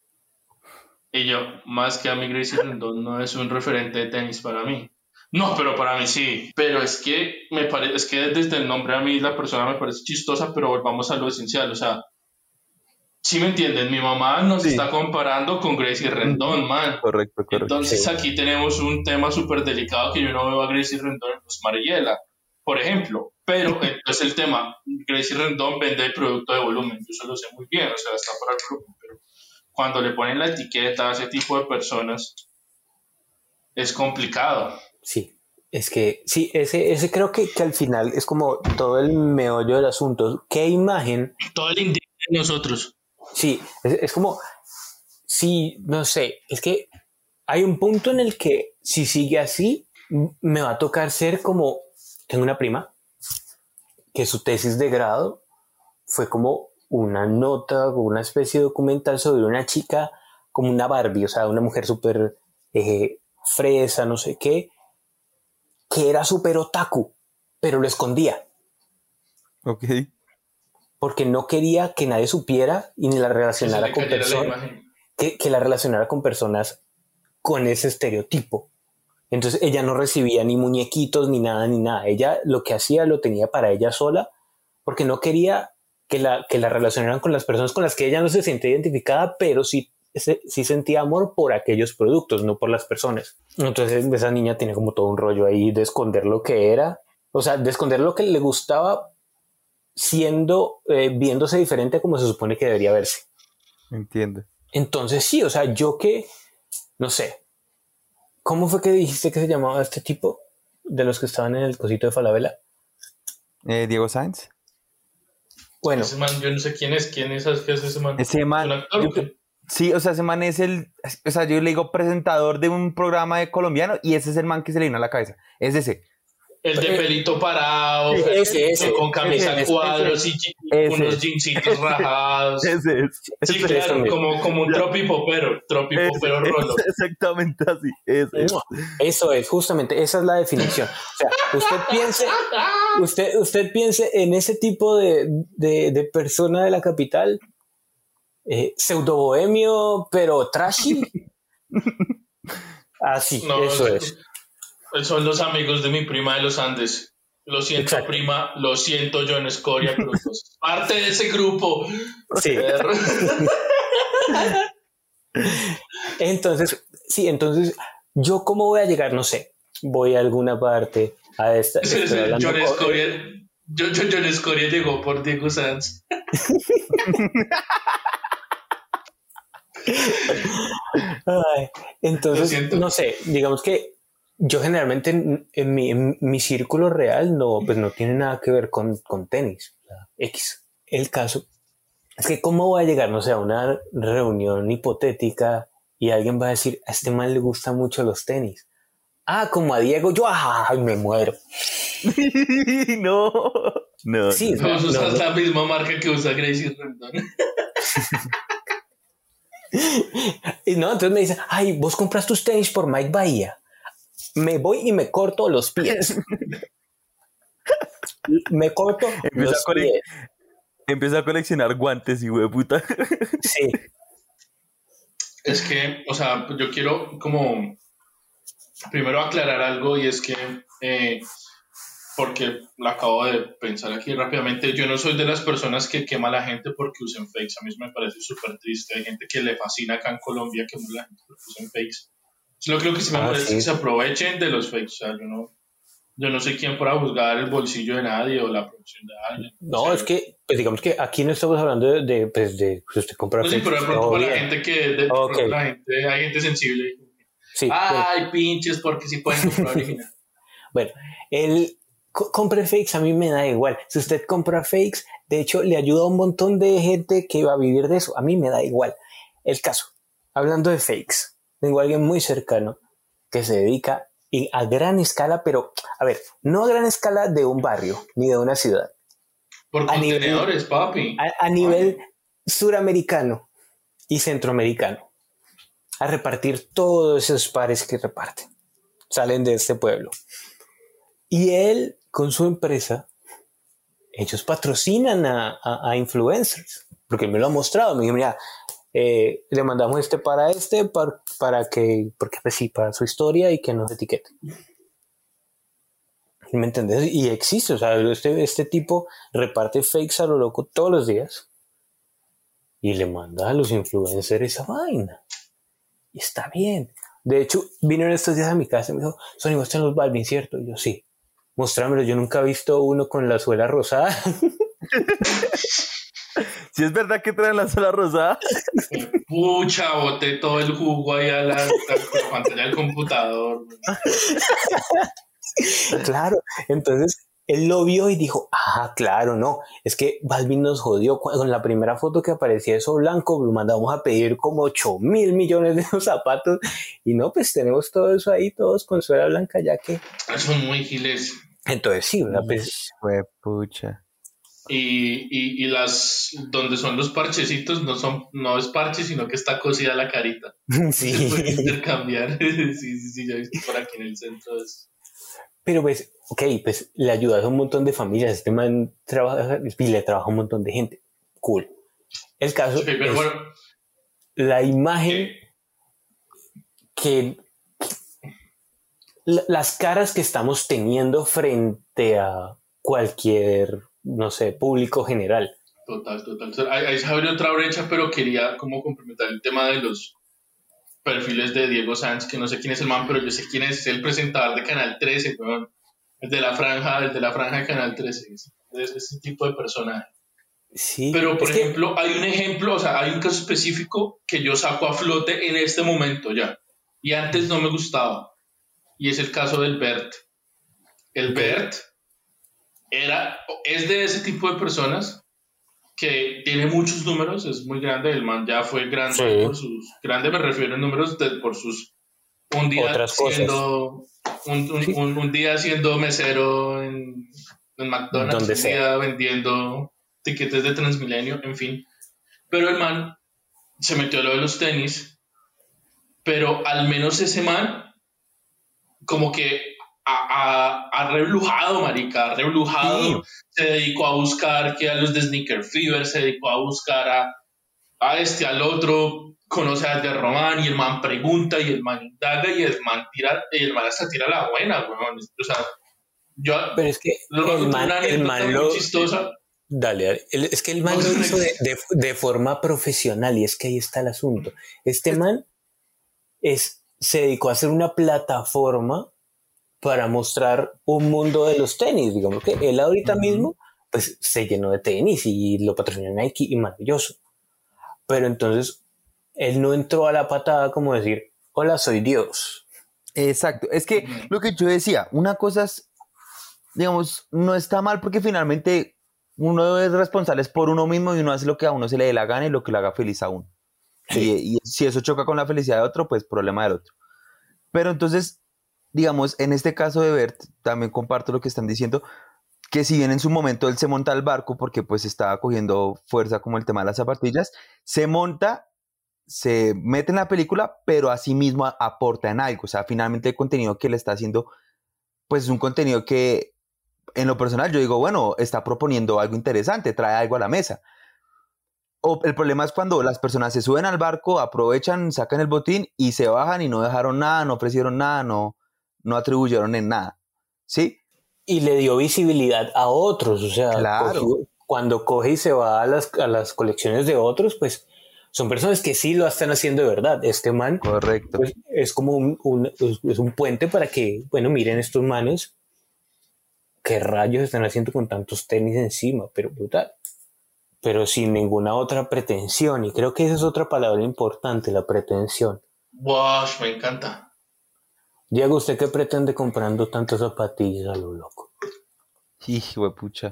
Y yo, más que a mí Gracie Rendón no es un referente de tenis para mí. No, pero para mí sí. Pero es que me parece, es que desde el nombre a mí la persona me parece chistosa, pero volvamos a lo esencial, o sea, ¿sí me entienden? Mi mamá nos Sí. está comparando con Gracie Rendón, man. Correcto, correcto. Entonces Sí. aquí tenemos un tema súper delicado que yo no veo a Gracie Rendón en Luz Mariela, por ejemplo. Pero entonces el tema, Gracie Rendón vende producto de volumen, yo eso lo sé muy bien, o sea, está para el volumen, pero cuando le ponen la etiqueta a ese tipo de personas es complicado. Sí, es que sí, ese, ese creo que, que al final es como todo el meollo del asunto. ¿Qué imagen? Todo el indigno de nosotros. Sí, es, es como, sí, no sé, es que hay un punto en el que si sigue así, m- me va a tocar ser como, tengo una prima que su tesis de grado fue como una nota, una especie de documental sobre una chica como una Barbie, o sea, una mujer súper eh, fresa, no sé qué, que era súper otaku, pero lo escondía, Ok. porque no quería que nadie supiera y ni la Que se relacionara le con cayera la personas, imagen. que, que la relacionara con personas con ese estereotipo. Entonces ella no recibía ni muñequitos, ni nada, ni nada. Ella lo que hacía lo tenía para ella sola, porque no quería que la, que la relacionaran con las personas con las que ella no se sentía identificada, pero sí, se- sí sentía amor por aquellos productos, no por las personas. Entonces esa niña tenía como todo un rollo ahí de esconder lo que era, o sea, de esconder lo que le gustaba siendo, eh, viéndose diferente como se supone que debería verse. Entiendo. Entonces sí, o sea, yo que, no sé, ¿cómo fue que dijiste que se llamaba este tipo de los que estaban en el cosito de Falabella? Eh, Diego Sáenz. Bueno, Ese man, yo no sé quién es, quién es, ¿sabes qué es ese man? Ese ¿Es man, un actor yo o qué? creo- sí, o sea, ese man es el, o sea, yo le digo presentador de un programa de colombiano y ese es el man que se le vino a la cabeza. Es ese. El de pelito parado, ese, ese, con camisa a ese, cuadros y ese, unos jeansitos rajados. Ese es. Sí, ese es. claro, mismo. como, como un Ya. tropipopero, tropipopero Ese, rolo. es exactamente así. Ese es. eso es, justamente, esa es la definición. O sea, usted piense, usted, usted piense en ese tipo de, de, de persona de la capital, eh, pseudo bohemio, pero trashy. Así, No, eso es- es. son los amigos de mi prima de los Andes. Lo siento, Exacto. prima, lo siento, John Escoria, pero sos parte de ese grupo. Sí. Perro. Entonces, sí, entonces, ¿yo cómo voy a llegar? No sé, voy a alguna parte a esta. Ese- estoy ese hablando John con- Escoria, John, John- John Escoria llegó por Diego Sanz. Ay, Lo entonces, siento. no sé, digamos que yo generalmente en, en mi, en mi círculo real no, pues no tiene nada que ver con, con tenis, o sea, X. El caso es que cómo voy a llegar, no sé, a una reunión hipotética y alguien va a decir, a este man le gustan mucho los tenis. Ah, como a Diego, yo, ay, me muero. no. No. Sí, No, no, usas no. la misma marca que usa Gracie Rendón. Y no, entonces me dicen, ay, vos compras tus tenis por Mike Bahía. Me voy y me corto los pies. Me corto Empieza los a, cole- pies. empieza a coleccionar guantes y puta. Sí, Es que, o sea, yo quiero como primero aclarar algo y es que, eh, porque lo acabo de pensar aquí rápidamente, yo no soy de las personas que quema a la gente porque usen fakes. A mí eso me parece súper triste. Hay gente que le fascina acá en Colombia que la gente porque usen fakes. Yo creo que sí me Ah, parece sí. que se aprovechen de los fakes. O sea, yo no, yo no soy quien para juzgar el bolsillo de nadie o la producción de alguien. no, O sea, es que, pues digamos que aquí no estamos hablando de, de, pues de, pues usted compra no, sí, pero de fakes, pronto todo para la bien. gente que, de Ok. pronto la gente, hay gente sensible. Sí, bueno, Ay, pinches, porque sí pueden comprar original. bueno, el co- compre fakes a mí me da igual. Si usted compra fakes, de hecho, le ayuda a un montón de gente que va a vivir de eso. A mí me da igual. El caso, hablando de fakes, tengo a alguien muy cercano que se dedica y a gran escala, pero a ver, no a gran escala de un barrio ni de una ciudad, Por A nivel- contenedores, papi. a, a nivel suramericano y centroamericano, a repartir todos esos pares que reparten. Salen de este pueblo. Y él, con su empresa, ellos patrocinan a, a, a influencers, porque me lo ha mostrado, me dijo, mira, eh, le mandamos este para este, para, para que, porque pues sí, para su historia y que nos etiquete. ¿Me entendés? Y existe, o sea, este, este tipo reparte fakes a lo loco todos los días y le manda a los influencers esa vaina. Y está bien. De hecho, vinieron estos días a mi casa y me dijo, Sony, muestran los Balvin, ¿cierto? Y yo, sí. Mostrámelo, yo nunca he visto uno con la suela rosada. ¿Sí es verdad que traen la suela rosada? Pucha, boté todo el jugo ahí a la, a la pantalla del computador. Claro, entonces él lo vio y dijo, ah, claro, no, es que Balvin nos jodió con la primera foto que aparecía eso blanco, lo mandamos a pedir como ocho mil millones de esos zapatos y no, pues tenemos todo eso ahí, todos con suela blanca ya que... Son muy giles. Entonces sí, ¿verdad? Pues... Fue pucha. Y, y, y las donde son los parchecitos no son no es parche sino que está cosida la carita. Sí. Se puede intercambiar. sí, sí, sí, ya he visto por aquí en el centro eso. Pero pues, ok, pues le ayudas a un montón de familias, este man trabaja y le trabaja a un montón de gente. Cool. El caso Sí, pero es bueno, la imagen que... la- las caras que estamos teniendo frente a cualquier, no sé, público general. total, total. O sea, ahí, ahí se abrió otra brecha, pero quería como complementar el tema de los perfiles de Diego Sanz, que no sé quién es el man, pero yo sé quién es el presentador de Canal trece, weón. El de la franja, el de la franja de Canal trece. Es, es ese tipo de personaje. Sí, Pero, por es que- ejemplo, hay un ejemplo, o sea, hay un caso específico que yo saco a flote en este momento ya. Y antes no me gustaba. Y es el caso del Bert. El Bert era, es de ese tipo de personas que tiene muchos números, es muy grande, el man ya fue grande Sí. por sus, grande me refiero en números de, por sus, un día Otras cosas. siendo, un, un, Sí. un, un día siendo mesero en, en McDonald's, Donde un sea. día vendiendo tiquetes de Transmilenio, en fin. Pero el man se metió a lo de los tenis, pero al menos ese man como que ha, ha, ha reblujado, marica, ha reblujado, Sí. se dedicó a buscar que a los de Sneaker Fever, se dedicó a buscar a, a este, al otro, conoce a de Román y el man pregunta y el man indaga y el man tira, y el man hasta tira la buena, weón. O sea, yo Pero es que lo el man, una el anécdota man muy lo... chistosa. Dale, dale. El- es que el man No, lo no, hizo no. de, de- de forma profesional y es que ahí está el asunto. Este man es, se dedicó a hacer una plataforma para mostrar un mundo de los tenis. Digamos que él ahorita Ujú. mismo pues se llenó de tenis y lo patrocinó Nike y maravilloso. Pero entonces él no entró a la patada como decir, hola, soy Dios. Exacto. Es que lo que yo decía, una cosa es, digamos, no está mal porque finalmente uno es responsable por uno mismo y uno hace lo que a uno se le dé la gana y lo que le haga feliz a uno. Sí. Y, y si eso choca con la felicidad de otro, pues problema del otro. Pero entonces, digamos, en este caso de Bert, también comparto lo que están diciendo, que si bien en su momento él se monta al barco porque pues estaba cogiendo fuerza como el tema de las zapatillas, se monta, se mete en la película, pero asimismo a- aporta en algo. O sea, finalmente el contenido que le está haciendo, pues es un contenido que en lo personal yo digo, bueno, está proponiendo algo interesante, trae algo a la mesa. O el problema es cuando las personas se suben al barco, aprovechan, sacan el botín y se bajan y no dejaron nada, no ofrecieron nada, no, no atribuyeron en nada. ¿Sí? Y le dio visibilidad a otros, o sea, Claro. cogió- cuando coge y se va a las, a las colecciones de otros, pues son personas que sí lo están haciendo de verdad. Este man Correcto. pues, es como un, un- es- es un puente para que, bueno, miren estos manes, qué rayos están haciendo con tantos tenis encima, pero brutal. Pero sin ninguna otra pretensión, y creo que esa es otra palabra importante, la pretensión. Wow, me encanta. Diego, ¿usted qué pretende comprando tantas zapatillas a lo loco? Hijo de pucha.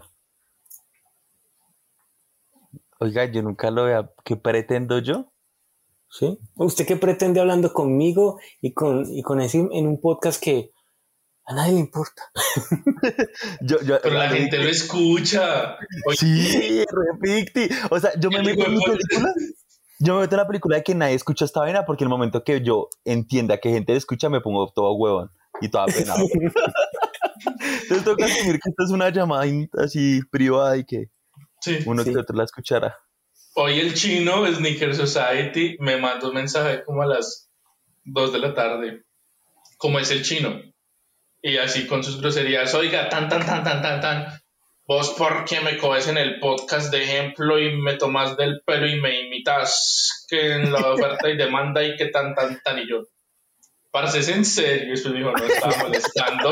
Oiga, yo nunca lo vea. ¿Qué pretendo yo? ¿Sí? ¿Usted qué pretende hablando conmigo y con, y con ese en un podcast que a nadie le importa? Yo, yo Pero la gente lo escucha. Oye, Sí, repiti. O sea, yo me el meto hijo en de mi puta. película. Yo me meto en la película de que nadie escucha esta vaina porque el momento que yo entienda que gente le escucha me pongo todo huevón y toda penado. Entonces toca asumir que esta es una llamada in- así privada y que Sí. uno Sí. que otro la escuchará. Hoy el chino, Sneaker Society, me mandó un mensaje como a las dos de la tarde. Como es el chino. Y así con sus groserías. Oiga, tan, tan, tan, tan, tan, tan. Vos, ¿por qué me coges en el podcast de ejemplo y me tomas del pelo y me imitas que en la oferta y demanda y que tan, tan, tan? Y yo, parce, ¿es en serio? Y después me dijo, no, estaba molestando.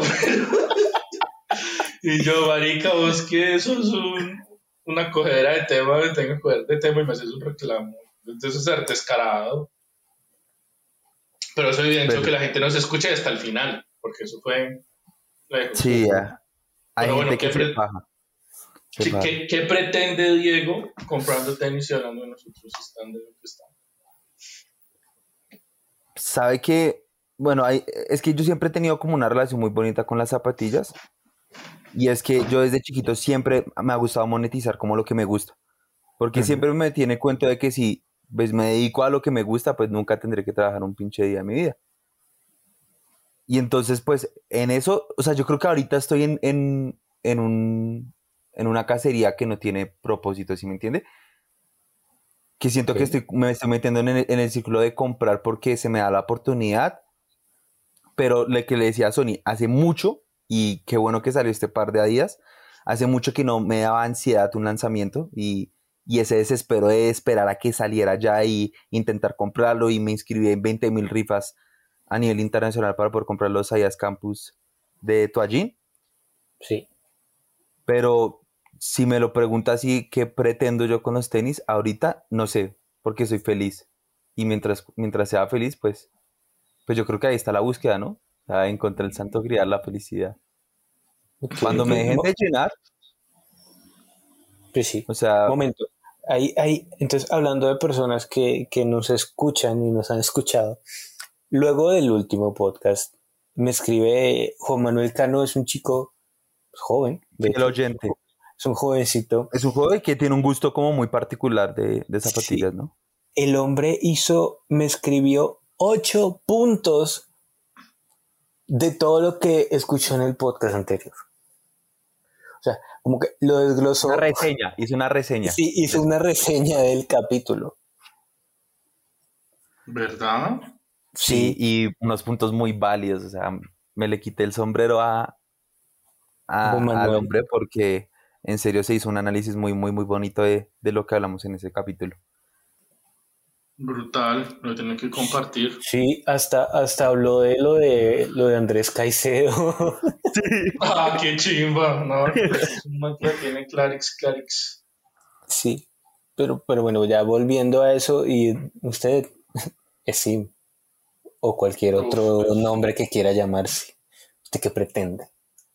Y yo, marica, vos que eso es un, una cogedera de tema, me tengo que coger de tema y me haces un reclamo. Entonces es ser descarado. Pero eso evidenció Pero- que la gente no se escuche hasta el final, porque eso fue lejos. Sí, ya. Hay Pero gente bueno, que ¿qué se pre- paja. Se ¿Qué, paja. qué- qué pretende Diego comprando tenis y hablando de nosotros estando en lo que están? Sabe que, bueno, hay, es que yo siempre he tenido como una relación muy bonita con las zapatillas. Y es que yo desde chiquito siempre me ha gustado monetizar como lo que me gusta. Porque Ujú. siempre me tiene cuenta de que si pues, me dedico a lo que me gusta, pues nunca tendré que trabajar un pinche día de mi vida. Y entonces, pues, en eso, o sea, yo creo que ahorita estoy en, en, en un, en una cacería que no tiene propósito, ¿sí me entiende? Que siento que Ok. estoy, me estoy metiendo en el, en el ciclo de comprar porque se me da la oportunidad, pero lo que le decía a Sony, hace mucho, y qué bueno que salió este par de días, hace mucho que no me daba ansiedad un lanzamiento y, y ese desespero de esperar a que saliera ya y intentar comprarlo, y me inscribí en veinte mil rifas a nivel internacional para poder comprar los Ayas Campus de Toallín. Sí. Pero si me lo preguntas así, ¿qué pretendo yo con los tenis? Ahorita no sé, porque soy feliz. Y mientras, mientras sea feliz, pues, pues yo creo que ahí está la búsqueda, ¿no? O sea, encontrar el santo grial, la felicidad. Ok, Cuando ok. me dejen Mo- de llenar, Pues sí. o sea, Momento. Ahí, ahí, entonces, hablando de personas que, que nos escuchan y nos han escuchado, luego del último podcast, me escribe Juan Manuel Cano, es un chico joven, de fiel hecho, oyente. es un jovencito. Es un joven que tiene un gusto como muy particular de, de Sí, zapatillas, ¿no? el hombre hizo, me escribió ocho puntos de todo lo que escuchó en el podcast anterior. O sea, como que lo Una desglosó. reseña, hizo una reseña. Sí, hizo Eso. una reseña del capítulo. ¿Verdad? Sí, Sí, y unos puntos muy válidos. O sea, me le quité el sombrero a, Juan a- al Manuel. hombre porque en serio se hizo un análisis muy, muy, muy bonito de, de lo que hablamos en ese capítulo. Brutal, lo tienen que compartir. Sí, hasta, hasta habló de lo de lo de Andrés Caicedo. Ah, qué chimba, no, es una que la tiene Clarix, Clarix. Sí, pero, pero bueno, ya volviendo a eso, y usted es Sim o cualquier Uf, otro pues, nombre que quiera llamarse. ¿Usted qué pretende?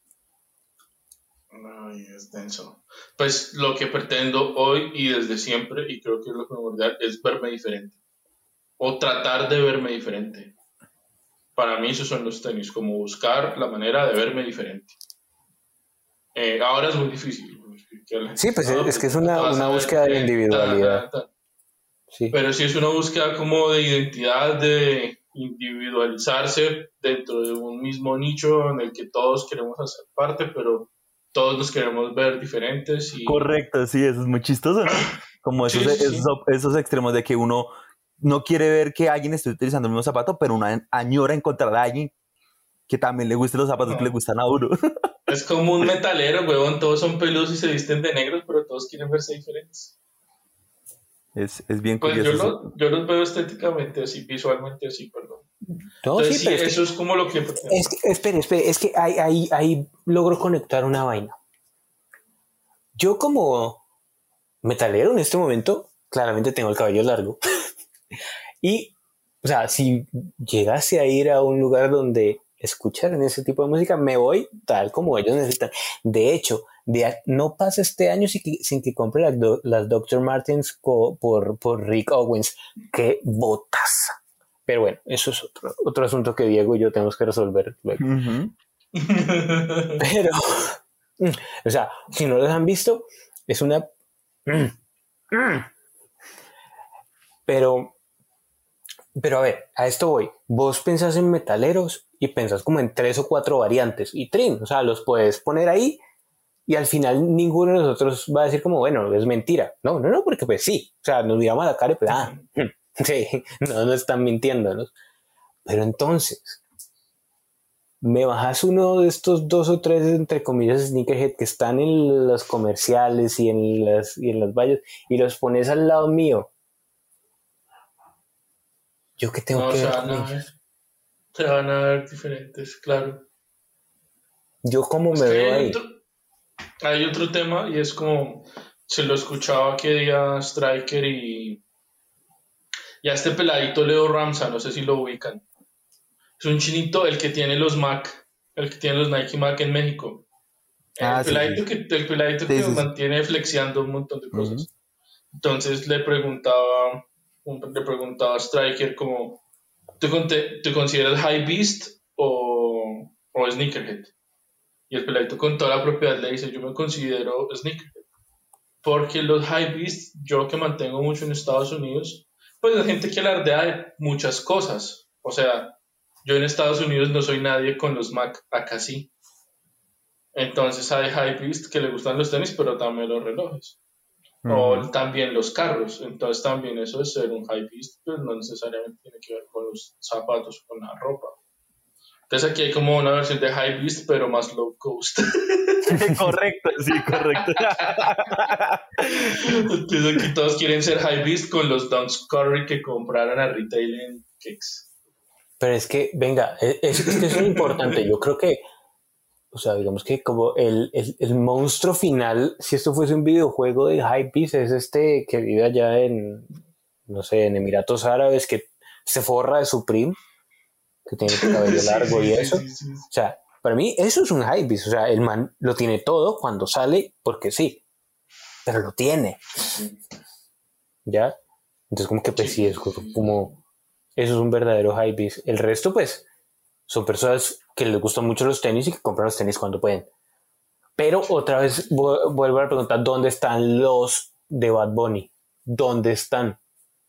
ay, es denso. Pues lo que pretendo hoy y desde siempre, y creo que es lo primordial, es verme diferente. O tratar de verme diferente. Para mí esos son los tenis, como buscar la manera de verme diferente. Eh, ahora es muy difícil. Que la gente Sí, pues dice, es, "Ah, es que pues, es ¿cómo te una, vas una a ver búsqueda de diferente? individualidad. Ta, ta, ta". Sí, Pero sí es una búsqueda como de identidad, de individualizarse dentro de un mismo nicho en el que todos queremos hacer parte, pero todos nos queremos ver diferentes y... Correcto, sí, eso es muy chistoso, ¿no? Como esos, Sí, sí, esos, sí. esos extremos de que uno no quiere ver que alguien esté utilizando el mismo zapato, pero uno añora encontrar a alguien que también le guste los zapatos que le No. gustan a uno. Es como un metalero, huevón, todos son peludos y se visten de negros, pero todos quieren verse diferentes. Es, es bien Pues yo, curioso. lo, yo los veo estéticamente así, visualmente así, perdón. no, Entonces sí, sí, pero es que, eso es como lo que pretendo. es que- espere, espere, es que ahí, ahí, ahí logro conectar una vaina. Yo como metalero en este momento, claramente tengo el cabello largo. Y, o sea, si llegase a ir a un lugar donde escucharan ese tipo de música, me voy tal como ellos necesitan. De hecho, de a- no pasa este año sin que, sin que compre las, do- las doctor Martens co- por, por Rick Owens. ¡Qué botas! Pero bueno, eso es otro, otro asunto que Diego y yo tenemos que resolver luego. Ujú. Pero, mm, o sea, si no los han visto, es una... mm, mm. Pero Pero a ver, a esto voy. Vos pensás en metaleros y pensás como en tres o cuatro variantes y trin, o sea, los puedes poner ahí y al final ninguno de nosotros va a decir como, bueno, es mentira. No, no, no, porque pues sí, o sea, nos miramos a la cara y pues, ah, sí, no nos están mintiendo, ¿no? Pero entonces, me bajas uno de estos dos o tres, entre comillas, sneakerhead que están en los comerciales y en las, y en las vallas y los pones al lado mío. ¿Yo qué tengo No, que se ver van con a ellos? ver, se van a ver diferentes, claro. ¿Yo cómo Es me que veo hay ahí? otro, hay otro tema y es como, se lo escuchaba que día Striker y, y a este peladito Leo Ramsa, no sé si lo ubican. Es un chinito el que tiene los Mac, el que tiene los Nike Mac en México. El Ah, sí, sí. peladito que, el peladito Sí, que sí, sí. mantiene flexiando un montón de Ujú. cosas. Entonces le preguntaba, un- le preguntaba a Striker como, ¿tú, conte- ¿tú consideras high beast o, o sneakerhead? Y el peladito con toda la propiedad le dice, yo me considero sneakerhead. Porque los high beasts, yo que mantengo mucho en Estados Unidos, pues la gente que alardea de muchas cosas. O sea, yo en Estados Unidos no soy nadie con los Mac, acá sí. Entonces hay high beast que le gustan los tenis, pero también los relojes. O Ujú. también los carros. Entonces también eso de ser un high beast, pues no necesariamente tiene que ver con los zapatos o con la ropa. Entonces aquí hay como una versión de high beast, pero más low cost. Correcto, sí, correcto. Entonces aquí todos quieren ser high beast con los Dunks Curry que compraron a retail en Kicks. Pero es que, venga, es, es que eso es importante. Yo creo que, o sea, digamos que como el, el, el monstruo final, si esto fuese un videojuego de Hypebeast, es este que vive allá en, no sé, en Emiratos Árabes, que se forra de Supreme, que tiene el cabello Sí, largo sí, y sí, eso. sí, sí. O sea, para mí eso es un Hypebeast. O sea, el man lo tiene todo cuando sale, porque sí, pero lo tiene, Sí, ¿ya? Entonces como que pues sí, sí, es sí, sí, sí. como, eso es un verdadero Hypebeast. El resto pues son personas que les gustan mucho los tenis y que compran los tenis cuando pueden. Pero otra vez vuelvo a la pregunta, ¿dónde están los de Bad Bunny? ¿Dónde están?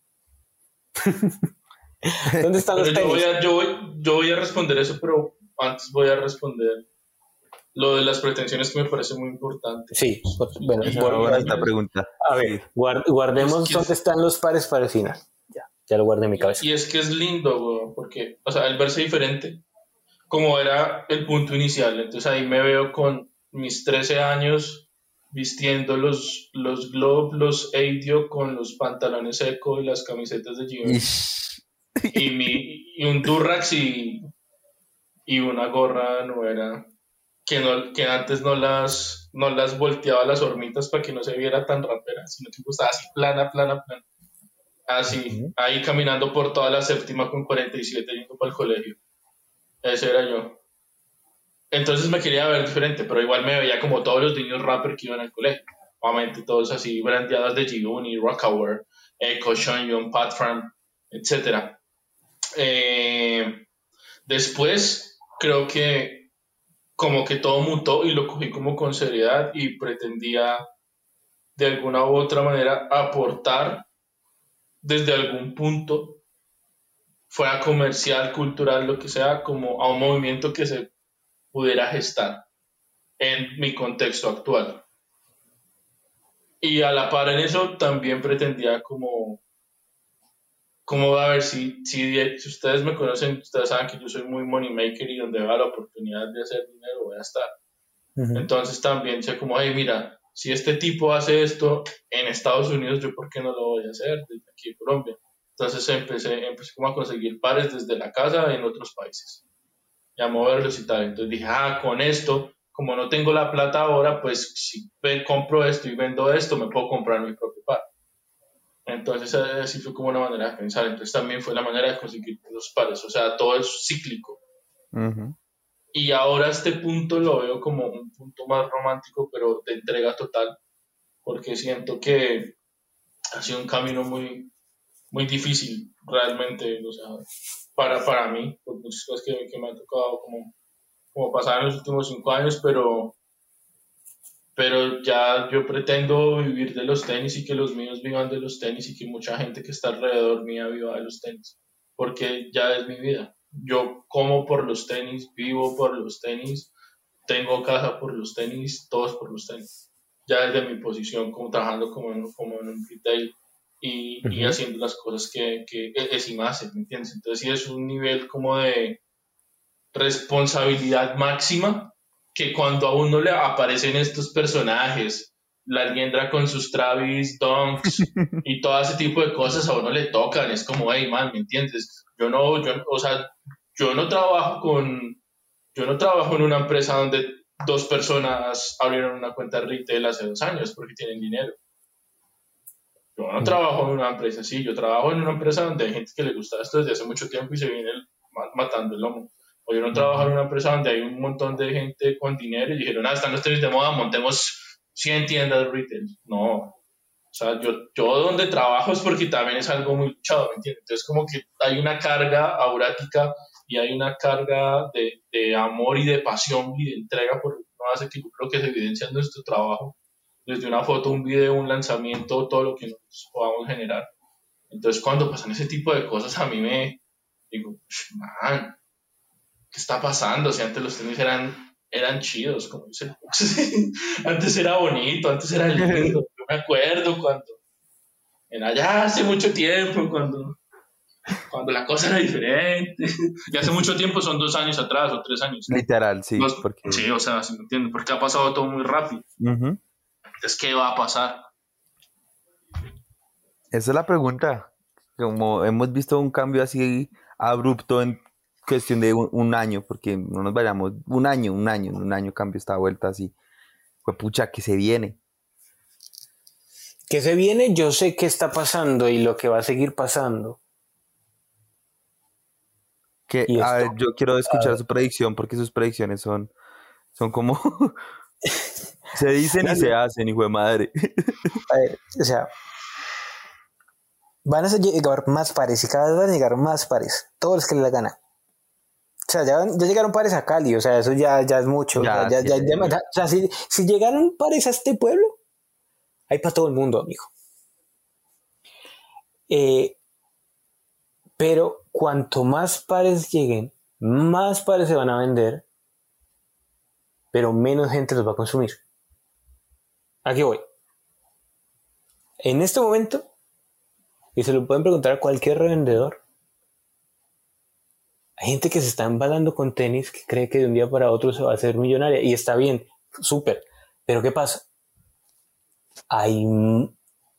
¿Dónde están Pero los yo voy tenis? a, yo voy, yo voy a responder eso, pero antes voy a responder lo de las pretensiones que me parece muy importante. Sí, bueno, Y, Es una y, voy- bonita y- pregunta. a Sí. ver, guard- y es guardemos que dónde es, están los pares para el final. Ya, ya lo guardé en mi y, cabeza. y es que es lindo, güey, porque, o sea, el verse diferente, como era el punto inicial. Entonces ahí me veo con mis trece años vistiendo los, los Globe, los Eidio con los pantalones Eco y las camisetas de Givenchy Ish. y, mi, y un Durrax y, y una gorra nuera que, no, que antes no las, no las volteaba las hormitas para que no se viera tan rapera, sino que estaba así plana, plana, plana. Así, Ujú. ahí caminando por toda la séptima con cuarenta y siete yendo para el colegio. Ese era yo. Entonces me quería ver diferente, pero igual me veía como todos los niños rappers que iban al colegio. Obviamente todos así brandeados de G-Unit, Rockaware, Echo, Sean Pat Fram, etcétera. Eh, después creo que como que todo mutó y lo cogí como con seriedad y pretendía de alguna u otra manera aportar desde algún punto, fuera comercial, cultural, lo que sea, como a un movimiento que se pudiera gestar en mi contexto actual. Y a la par en eso también pretendía como, como a ver si, si, si ustedes me conocen, ustedes saben que yo soy muy money maker y donde vea la oportunidad de hacer dinero voy a estar. Ujú. Entonces también sé como, hey, mira, si este tipo hace esto en Estados Unidos, yo por qué no lo voy a hacer desde aquí en Colombia. Entonces empecé, empecé como a conseguir pares desde la casa en otros países y a moverlos y tal. Entonces dije, ah, con esto, como no tengo la plata ahora, pues si ve- compro esto y vendo esto, me puedo comprar mi propio par. Entonces eh, así fue como una manera de pensar. Entonces también fue la manera de conseguir los pares. O sea, todo es cíclico. Ujú. Y ahora este punto lo veo como un punto más romántico, pero de entrega total, porque siento que ha sido un camino muy, muy difícil realmente, o sea, para, para mí, por muchas cosas que, que me han tocado como, como pasar en los últimos cinco años, pero, pero ya yo pretendo vivir de los tenis y que los míos vivan de los tenis y que mucha gente que está alrededor mía viva de los tenis. porque ya es mi vida. Yo como por los tenis, vivo por los tenis, tengo casa por los tenis, todos por los tenis. Ya desde mi posición, como trabajando como en, como en un retail y, uh-huh. y haciendo las cosas que, que es y más, ¿me entiendes? Entonces sí es un nivel como de responsabilidad máxima que cuando a uno le aparecen estos personajes, la Alliendra con sus Travis Dunks y todo ese tipo de cosas, a uno le tocan, es como, hey man, ¿me entiendes? Yo no, yo, o sea, yo no trabajo con, yo no trabajo en una empresa donde dos personas abrieron una cuenta de retail hace dos años porque tienen dinero. Yo no trabajo en una empresa así, yo trabajo en una empresa donde hay gente que le gusta esto desde hace mucho tiempo y se viene matando el lomo. O yo no trabajo en una empresa donde hay un montón de gente con dinero y dijeron, ah, están los tenis de moda, montemos cien tiendas de retail. No. O sea, yo, yo donde trabajo es porque también es algo muy luchado, ¿me entiendes? Entonces, como que hay una carga aurática y hay una carga de, de amor y de pasión y de entrega por lo que uno hace, que yo creo que se evidencia en nuestro trabajo. Desde una foto, un video, un lanzamiento, todo lo que nos podamos generar. Entonces, cuando pasan ese tipo de cosas, a mí me digo, man, ¿qué está pasando? O sea, antes los tenis eran, eran chidos, como dice el box. Antes era bonito, antes era lindo. Yo me acuerdo cuando, en allá hace mucho tiempo, cuando, cuando la cosa era diferente. Y hace mucho tiempo son dos años atrás o tres años. Literal, sí. Los, porque... Sí, o sea, ¿sí me entiendes? Porque ha pasado todo muy rápido. Uh-huh. Entonces, ¿qué va a pasar? Esa es la pregunta. Como hemos visto un cambio así abrupto en cuestión de un, un año, porque no nos vayamos, un año, un año, un año cambio esta vuelta así. Pues pucha, que se viene. Que se viene, yo sé qué está pasando y lo que va a seguir pasando. Que, a ver, yo quiero escuchar su predicción porque sus predicciones son, son como se dicen y se hacen, hijo de madre. A ver, o sea, van a llegar más pares y cada vez van a llegar más pares, todos los que les gana. O sea, ya, ya llegaron pares a Cali, o sea, eso ya, ya es mucho. Ya, o sea, ya, sí, ya, ya, ya, o sea, si, si llegaron pares a este pueblo, hay para todo el mundo, amigo. Eh, pero cuanto más pares lleguen, más pares se van a vender, pero menos gente los va a consumir. Aquí voy. En este momento, y se lo pueden preguntar a cualquier revendedor, hay gente que se está embalando con tenis que cree que de un día para otro se va a hacer millonaria, y está bien, súper, pero ¿qué pasa? Hay m-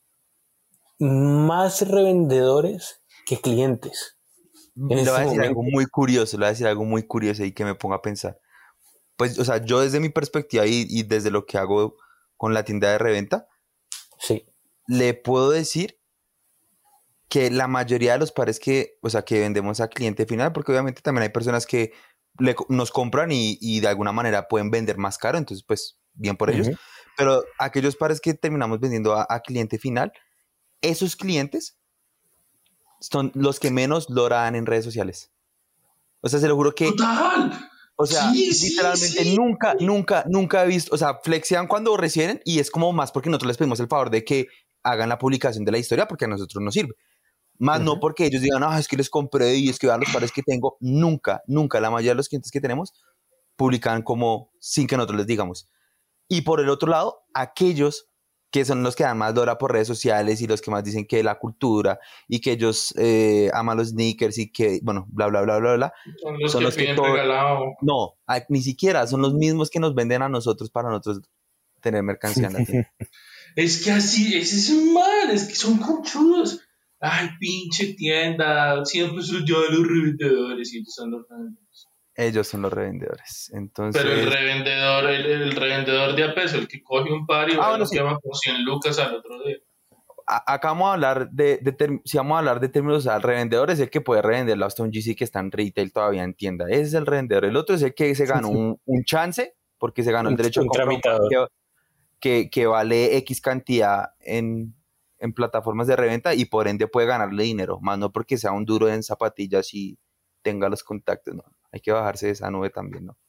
más revendedores que clientes. Le voy a decir algo muy curioso, le voy a decir algo muy curioso y que me ponga a pensar. Pues, o sea, yo desde mi perspectiva y, y desde lo que hago con la tienda de reventa, sí, le puedo decir que la mayoría de los pares que, o sea, que vendemos a cliente final, porque obviamente también hay personas que le, nos compran y, y de alguna manera pueden vender más caro, entonces pues bien por uh-huh. ellos, pero aquellos pares que terminamos vendiendo a, a cliente final, esos clientes son los que menos loran en redes sociales. O sea, se lo juro que... ¡Total! O sea, sí, literalmente sí, sí. nunca, nunca, nunca he visto... O sea, flexean cuando reciben y es como más porque nosotros les pedimos el favor de que hagan la publicación de la historia porque a nosotros nos sirve. Más uh-huh. no porque ellos digan, ah, es que les compré y es que vean los pares que tengo. Nunca, nunca. La mayoría de los clientes que tenemos publican como sin que nosotros les digamos. Y por el otro lado, aquellos que son los que dan más lora por redes sociales y los que más dicen que la cultura y que ellos eh, aman los sneakers y que, bueno, bla, bla, bla, bla, bla. Son los son que los piden que todo... regalado. No, ni siquiera, son los mismos que nos venden a nosotros para nosotros tener mercancía en la tienda. Es que así, ese es un mal, es que son conchudos. Ay, pinche tienda, siempre soy yo de los revendedores y ellos son los revendedores. Ellos son los revendedores, entonces... Pero el revendedor, el, el revendedor de a peso, el que coge un par y ah, bueno, sí. llama por cien lucas al otro día. A, acá vamos a hablar de, de term, si vamos a hablar de términos, al revendedor es el que puede revenderlo hasta un G C que está en retail todavía en tienda. Ese es el revendedor. El otro es el que se ganó sí, sí. Un, un chance, porque se ganó el derecho un, a comprar que, que, que vale X cantidad en, en plataformas de reventa y por ende puede ganarle dinero, más no porque sea un duro en zapatillas y tenga los contactos, no. Hay que bajarse de esa nube también, ¿no?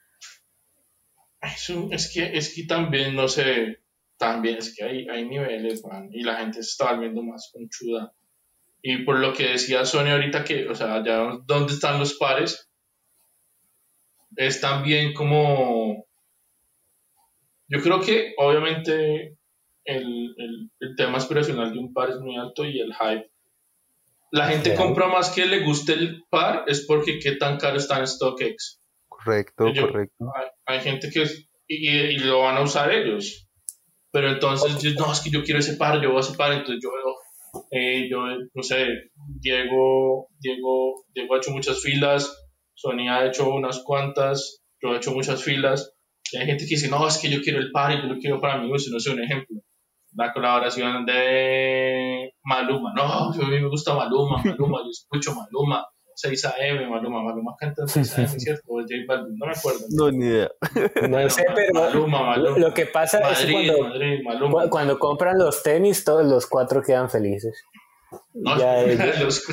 Eso, es, que, es que también, no sé, también es que hay, hay niveles, man, y la gente se está volviendo más conchuda. Y por lo que decía Sony ahorita que, o sea, ya dónde están los pares, es también como, yo creo que obviamente el, el, el tema aspiracional de un par es muy alto y el hype. La gente Real. compra más que le guste el par, es porque qué tan caro está en StockX. Correcto, Yo- correcto. Hay, hay gente que, y, y lo van a usar ellos. Pero entonces, yo, no, es que yo quiero ese par, yo voy a ese par, entonces yo veo, eh, yo, no sé, Diego, Diego, Diego ha hecho muchas filas, Sony ha hecho unas cuantas, yo he hecho muchas filas, y hay gente que dice, no, es que yo quiero el par y yo lo quiero para mí, uso, no sé, un ejemplo, la colaboración de Maluma, no, a mí me gusta Maluma, Maluma, yo escucho Maluma, seis a eme, Maluma, Maluma canta en seis a eme, ¿cierto? O J Balvin, no me acuerdo. No, ni idea. No sé, pero Maluma, Maluma. lo que pasa es Madrid, cuando, Madrid, Maluma. cu- cuando compran los tenis, todos los cuatro quedan felices. No, Ya ellos- los-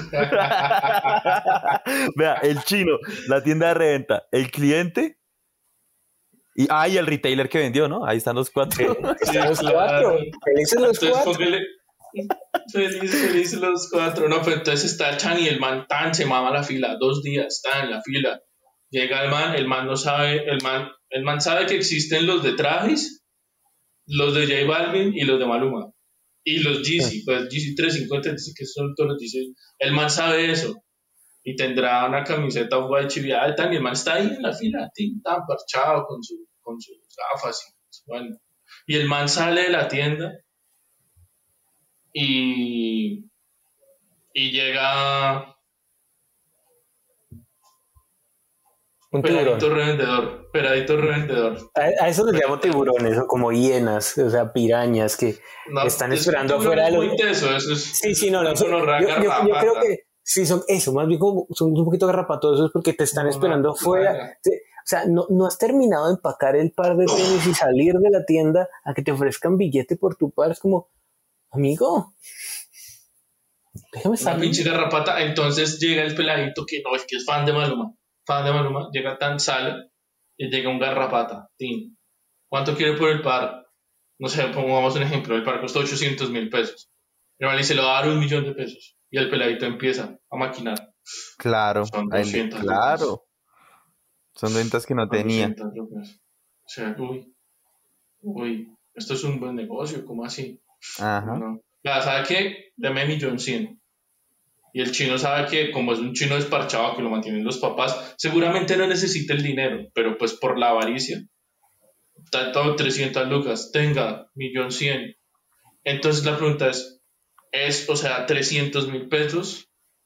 Vea, el chino, la tienda de reventa, el cliente y, ah, y el retailer que vendió, ¿no? Ahí están los cuatro. están los claro. cuatro, felices los Entonces, cuatro. póngale. Feliz, feliz los cuatro. No, pero entonces está el Chan y el man tan se mama la fila. Dos días está en la fila. Llega el man, el man no sabe, el man, el man sabe que existen los de trajes, los de J Balvin y los de Maluma. Y los Yeezy, pues Yeezy trescientos cincuenta, dice que son todos los Yeezy. El man sabe eso. Y tendrá una camiseta guay chiviada y tal. Y el man está ahí en la fila, tin, tan parchado con, su, con sus gafas. Y, bueno. Y el man sale de la tienda y, y llega Un peladito tiburón. revendedor, peladito revendedor. A, a eso les llamo tiburones, o como hienas, o sea, pirañas que No, están es esperando un tiburón afuera de los... muy teso, eso es. Sí, sí, no, no. eso no yo, raga yo- yo garrapata. creo que sí son eso, más bien como son un poquito garrapatosos porque te están No, esperando no, afuera. raga. Te- o sea, no, no has terminado de empacar el par de tenis y salir de la tienda a que te ofrezcan billete por tu par. Es como, amigo, déjame Una salir. pinche garrapata. Entonces llega el peladito que no es que es fan de Maluma. Fan de Maluma, llega tan sale y llega un garrapata. Tin. ¿Cuánto quiere por el par? No sé, pongamos un ejemplo. El par costó ochocientos mil pesos. El man le dice, le va a dar un millón de pesos. Y el peladito empieza a maquinar. Claro, Son ahí le- doscientas claro. Son ventas que no tenía. doscientas lucas. O sea, uy, uy, esto es un buen negocio, ¿cómo así? Ajá. No. Ya, ¿sabe qué? Deme millón cien. Y el chino sabe que como es un chino desparchado que lo mantienen los papás, seguramente no necesita el dinero, pero pues por la avaricia, tanto trescientas lucas, tenga millón cien. Entonces la pregunta es, es, o sea, trescientos mil pesos,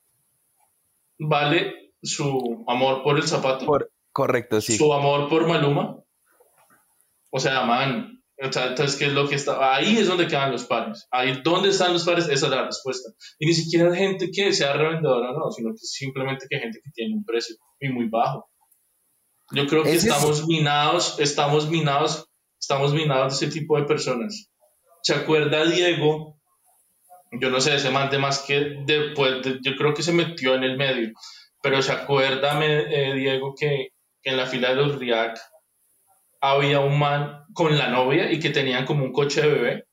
¿vale su amor por el zapato? Por- correcto, sí. Su amor por Maluma. O sea, man, o sea, entonces, ¿qué es lo que está? Ahí es donde quedan los pares. Ahí, ¿dónde están los pares? Esa es la respuesta. Y ni siquiera es gente que sea revendedora, no, sino que simplemente que gente que tiene un precio y muy bajo. Yo creo que Ese es- estamos minados, estamos minados, estamos minados de ese tipo de personas. ¿Se acuerda Diego? Yo no sé, ese man de más que después, de- yo creo que se metió en el medio, pero ¿se acuerda, me- eh, Diego, que, que en la fila de los React había un man con la novia y que tenían como un coche de bebé?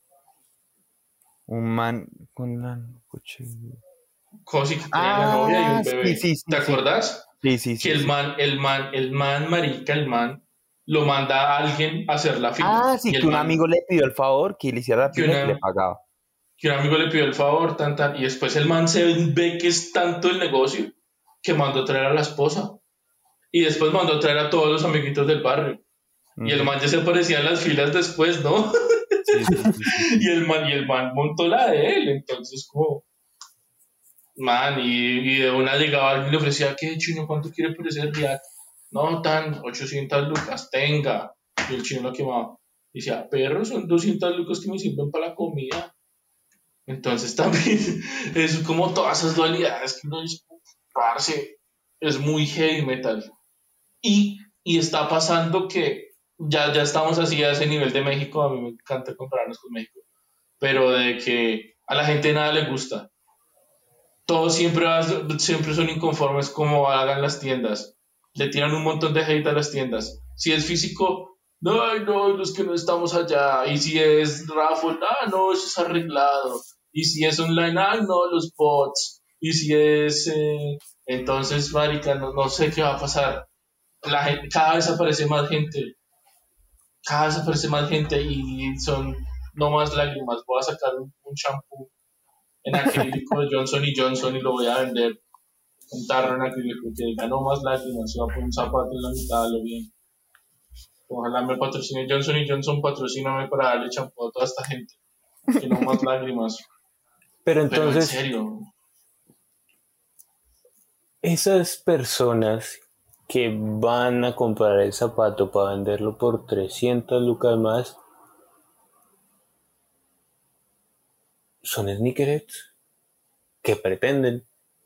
Un man con la coche. Cosa que tenía la novia y Ah, un bebé. sí, sí, sí, ¿Te sí. acuerdas? Sí, sí, sí. Que el sí. man, el man, el man, marica, el man, lo manda a alguien a hacer la fila. Ah, sí, Y el que un man- amigo le pidió el favor que le hiciera la Que fila y una- que le pagaba. que un amigo le pidió el favor, tan, tan, y después el man se ve que es tanto el negocio que mandó a traer a la esposa. Y después mandó a traer a todos los amiguitos del barrio. Y el Ujú. man ya se aparecía en las filas después, ¿no? Sí, sí, sí, sí. y, el man, y el man montó la de él. Entonces, como, man, y, y de una llegaba alguien y le ofrecía, ¿qué, chino? ¿Cuánto quiere por ese React? No, tan, ochocientas lucas, tenga. Y el chino lo quemaba. Y decía, perro, son doscientas lucas que me sirven para la comida. Entonces también es como todas esas dualidades que uno dice, parce, es muy heavy metal. Y, y está pasando que ya, ya estamos así a ese nivel de México, a mí me encanta comprarnos con México, pero de que a la gente nada le gusta. Todos siempre, va- siempre son inconformes como hagan las tiendas. Le tiran un montón de hate a las tiendas. Si es físico, no, ay, no, los que no estamos allá. Y si es Raffle, ah, no, eso es arreglado. Y si es online, ah, no, los bots. Y si es, eh, entonces, marica, no, no sé qué va a pasar. La gente, cada vez aparece más gente, cada vez aparece más gente y son no más lágrimas. Voy a sacar un, un shampoo en acrílico de Johnson y Johnson y lo voy a vender. Un tarro en acrílico que diga no más lágrimas. Se va a poner un zapato en la mitad, lo bien. Ojalá me patrocine Johnson y Johnson, patrocíname para darle champú a toda esta gente. Que no más lágrimas. Pero Pero en entonces, serio, esas personas que van a comprar el zapato para venderlo por trescientas lucas más, son sneakerheads que pretenden.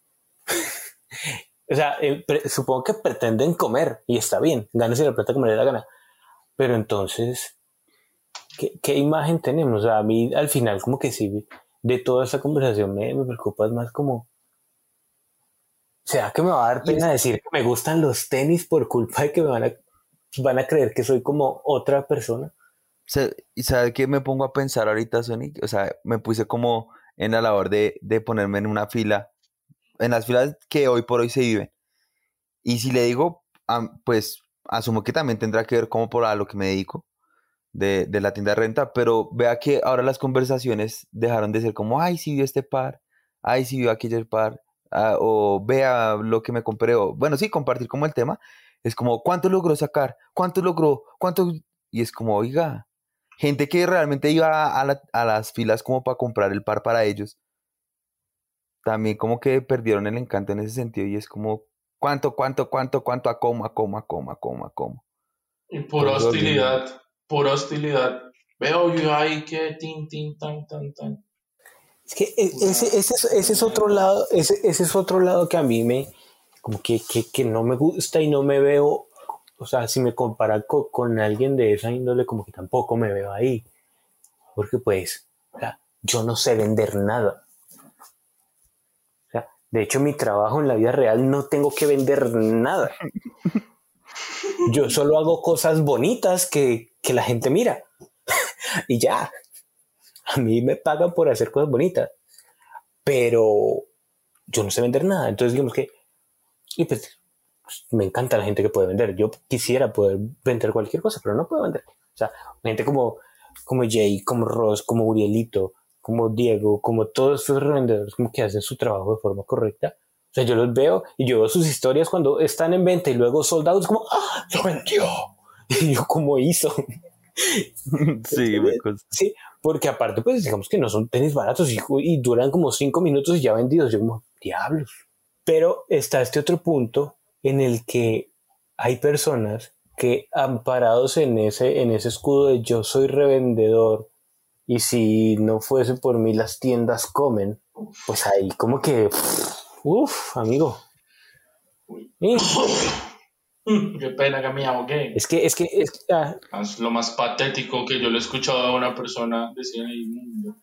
O sea, eh, pre- supongo que pretenden comer y está bien, gánese la plata como le dé la gana. Pero entonces, ¿qué, qué imagen tenemos? O sea, a mí al final como que sí, de toda esta conversación me, me preocupa más como, ¿será que me va a dar Y es- pena decir que me gustan los tenis por culpa de que me van a, van a creer que soy como otra persona? se- ¿Y sabe qué me pongo a pensar ahorita, Sonic? O sea, me puse como en la labor de, de ponerme en una fila, en las filas que hoy por hoy se viven. Y si le digo, am- pues asumo que también tendrá que ver como por a lo que me dedico de, de la tienda de renta, pero vea que ahora las conversaciones dejaron de ser como, ay, si vio este par, ay, si vio aquel par, ah, o vea lo que me compré, o bueno, sí, compartir como el tema, es como, ¿cuánto logró sacar? ¿Cuánto logró? ¿Cuánto? Y es como, oiga, gente que realmente iba a, la- a las filas como para comprar el par para ellos, también como que perdieron el encanto en ese sentido, y es como, ¿cuánto, cuánto, cuánto, cuánto, a cómo, a cómo, a cómo, a cómo, a cómo? y pura Todo se volvió un- hostilidad, pura hostilidad. Veo yo ahí que tin, tin, tan, tan, tan. Es que e- Pura, ese, ese, es, ese es pura otro mierda. lado, ese, ese es otro lado que a mí me, como que, que, que no me gusta y no me veo, o sea, si me compara co- con alguien de esa índole, como que tampoco me veo ahí, porque pues, o sea, yo no sé vender nada. O sea, de hecho, mi trabajo en la vida real no tengo que vender nada. Yo solo hago cosas bonitas que, que la gente mira y ya. A mí me pagan por hacer cosas bonitas, pero yo no sé vender nada. Entonces, digamos que, y pues, me encanta la gente que puede vender. Yo quisiera poder vender cualquier cosa, pero no puedo vender. O sea, gente como, como Jay, como Ross, como Urielito, como Diego, como todos estos revendedores como que hacen su trabajo de forma correcta. O sea, yo los veo y yo veo sus historias cuando están en venta y luego soldados como, ¡ah! ¡Lo vendió! Y yo, ¿cómo hizo? Sí, me consta. Sí, porque aparte, pues digamos que no son tenis baratos y, y duran como cinco minutos y ya vendidos. Yo como, diablos. Pero está este otro punto en el que hay personas que amparados en ese, en ese escudo de yo soy revendedor y si no fuese por mí las tiendas comen, pues ahí como que, uff, amigo. ¿Sí? Qué pena que me ahogué. Es que, es que, es que, ah, Es lo más patético que yo le he escuchado a una persona decir en el mundo.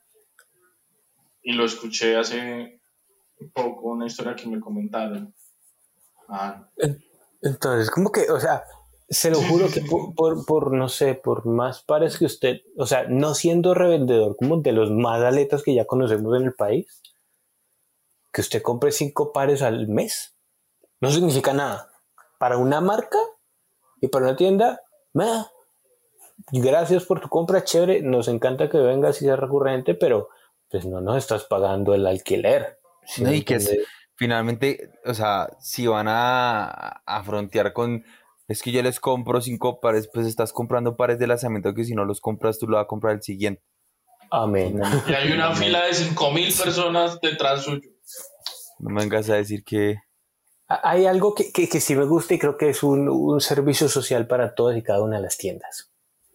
Y lo escuché hace poco, una historia que me comentaron. Ah, entonces, como que, o sea, se lo juro que por, por, por, no sé, por más pares que usted, o sea, no siendo revendedor como de los más aletas que ya conocemos en el país, que usted compre cinco pares al mes, no significa nada. Para una marca y para una tienda, nada. Gracias por tu compra, chévere, nos encanta que vengas y sea recurrente, pero pues no nos estás pagando el alquiler, ¿sí No, me y que es entiendes? finalmente, o sea, si van a, a frontear con, es que yo les compro cinco pares, pues estás comprando pares de lanzamiento que si no los compras tú lo vas a comprar el siguiente. Amén. No, y hay una no me, fila de cinco mil personas detrás suyo. no me vengas a decir que, Hay algo que, que, que sí me gusta y creo que es un, un servicio social para todas y cada una de las tiendas.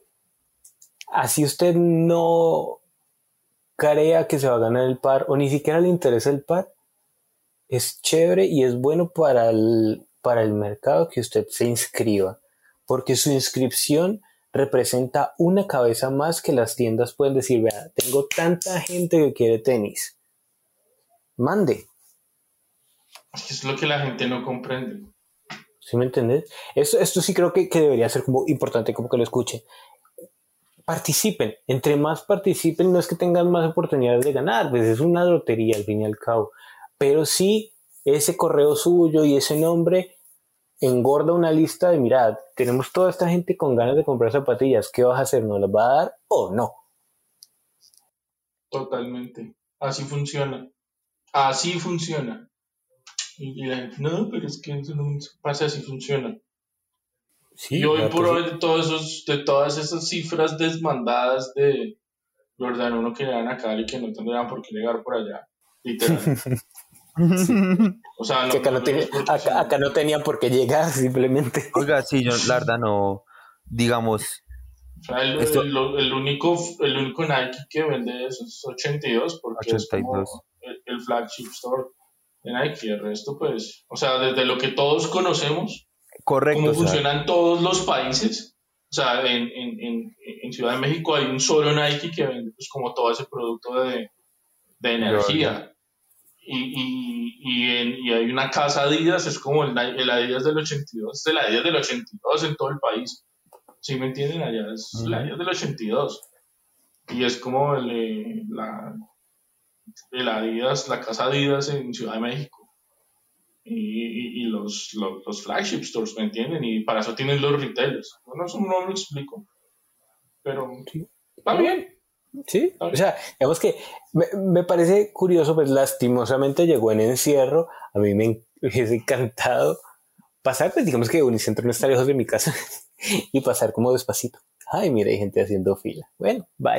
Así usted no crea que se va a ganar el par o ni siquiera le interesa el par, es chévere y es bueno para el, para el mercado que usted se inscriba, porque su inscripción representa una cabeza más que las tiendas pueden decir, vea, tengo tanta gente que quiere tenis, mande, Es que es lo que la gente no comprende. ¿sí me entiendes? Esto, esto sí creo que, que debería ser como importante como que lo escuche. participen. Entre más participen, no es que tengan más oportunidades de ganar, pues es una lotería al fin y al cabo. Pero sí, ese correo suyo y ese nombre engorda una lista de, mirad, tenemos toda esta gente con ganas de comprar zapatillas, ¿qué vas a hacer? ¿Nos las va a dar o no? Totalmente. Así funciona. Así funciona. Y, y la gente, no, pero es que eso no pasa, así funciona. Sí, y hoy ya, por pues, hoy, de, todos esos, de todas esas cifras desmandadas de Jordan uno que llegan a Cali que no tendrían por qué llegar por allá. Literal. sí. O sea, no, Que acá, no, no no tenía- es porque acá, sí. acá no tenían por qué llegar, simplemente. Oiga, sí, yo la verdad no, digamos, O sea, el, esto, el, el único, el único Nike que vende eso es ochenta y dos porque es ochenta y dos. como el, el flagship store de Nike. El resto, pues, o sea, desde lo que todos conocemos, Correcto, cómo o sea, funcionan todos los países. O sea, en, en, en, en Ciudad de México hay un solo Nike que vende pues, como todo ese producto de, de energía. Y, y, y, en, y hay una casa Adidas, es como el, Ni- el Adidas del ochenta y dos, es el Adidas del ochenta y dos en todo el país. ¿Sí me entienden? Allá es el ujú. Adidas del ochenta y dos. Y es como el, eh, la, el Adidas, la casa Adidas en Ciudad de México. Y, y, y los, los, los flagship stores, ¿me entienden? Y para eso tienen los retailers. Bueno, eso no lo explico. Pero Sí. está ¿No? bien. Sí, Está o bien. sea, digamos que me, me parece curioso, pues lastimosamente llegó en encierro, a mí me hubiese encantado pasar, pues digamos que Unicentro no está lejos de mi casa y pasar como despacito. Ay, mira, hay gente haciendo fila. Bueno, bye.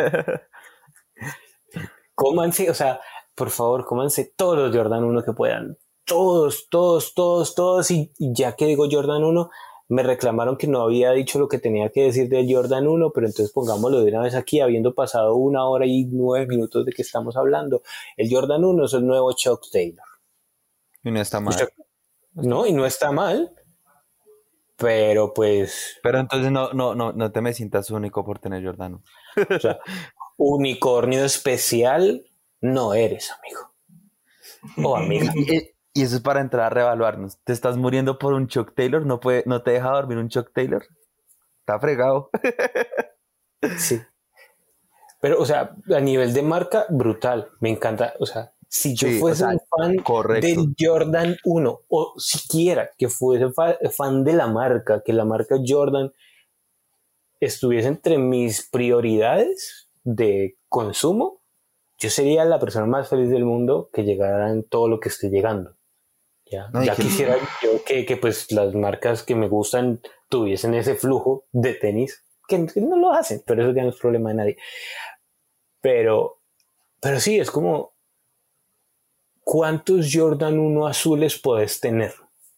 Cómanse, o sea, por favor, cómanse todos los Jordan uno que puedan. Todos, todos, todos, todos. Y, y ya que digo Jordan uno, me reclamaron que no había dicho lo que tenía que decir del Jordan uno, pero entonces pongámoslo de una vez aquí, habiendo pasado una hora y nueve minutos de que estamos hablando. El Jordan uno es el nuevo Chuck Taylor. Y no está mal. Chuck- no, y no está mal, pero pues, Pero entonces no, no, no, no te me sientas único por tener Jordano. o sea, unicornio especial no eres, amigo. O amiga. Y, y eso es para entrar a reevaluarnos. ¿Te estás muriendo por un Chuck Taylor? ¿No, puede, no te deja dormir un Chuck Taylor? Está fregado. Sí. Pero, o sea, a nivel de marca, brutal. Me encanta. O sea, si yo Sí, fuese o sea, un fan correcto. del Jordan uno, o siquiera que fuese fa- fan de la marca, que la marca Jordan estuviese entre mis prioridades de consumo, yo sería la persona más feliz del mundo que llegara en todo lo que esté llegando. Ya, No, y ya que- quisiera yo que, que pues las marcas que me gustan tuviesen ese flujo de tenis, que, que no lo hacen, pero eso ya no es problema de nadie. Pero, pero sí, es como, ¿cuántos Jordan uno azules puedes tener?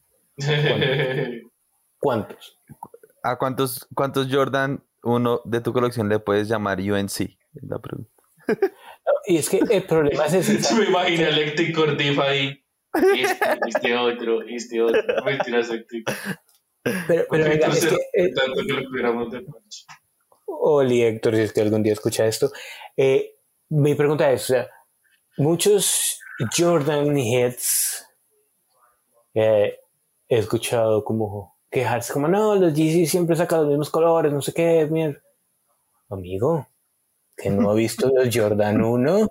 ¿Cuántos? ¿A cuántos, cuántos Jordan uno de tu colección le puedes llamar U N C? Es la pregunta. Y es que el problema es ese. Me imaginé a Electric Cordiff ahí. Este, este otro, este otro. Mentiras, Electric. Pero, pero venga, es que, eh, Tanto que lo tuviéramos de punch. Oli, Héctor, si es que algún día escucha esto, eh, mi pregunta es, o sea, muchos Jordan Heads eh, he escuchado como quejarse como, no, los Yeezy siempre sacan los mismos colores, no sé qué, mierda. Amigo, que no ha visto los Jordan uno.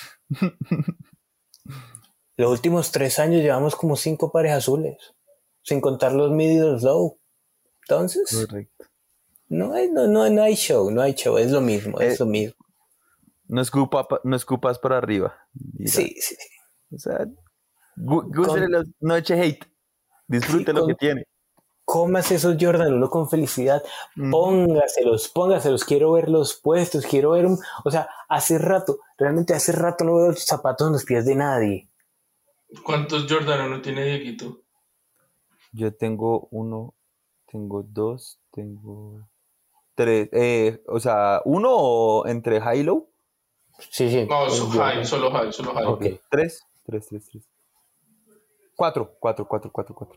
Los últimos tres años llevamos como cinco pares azules, sin contar los mid y los low. Entonces, Correcto. no hay, no, no, no hay show, no hay show, es lo mismo, es Eh, lo mismo. No, escupa, pa- no escupas para arriba. Mira, Sí, sí, sí. O sea, gu- gústele Con- los- no eche hate. Disfrute Sí, lo con- que tiene. Comas esos Jordan uno con felicidad, Ujú. póngaselos, póngaselos, quiero verlos puestos, quiero ver un, o sea, hace rato, realmente hace rato no veo los zapatos en los pies de nadie. ¿Cuántos Jordan uno tiene, Dieguito? Yo tengo uno, tengo dos, tengo tres. Eh, o sea, uno o entre high low. Sí, sí. No, un so Jordan. high, solo high, solo high. Ok. Tres, tres, tres, tres. Cuatro, cuatro, cuatro, cuatro, cuatro.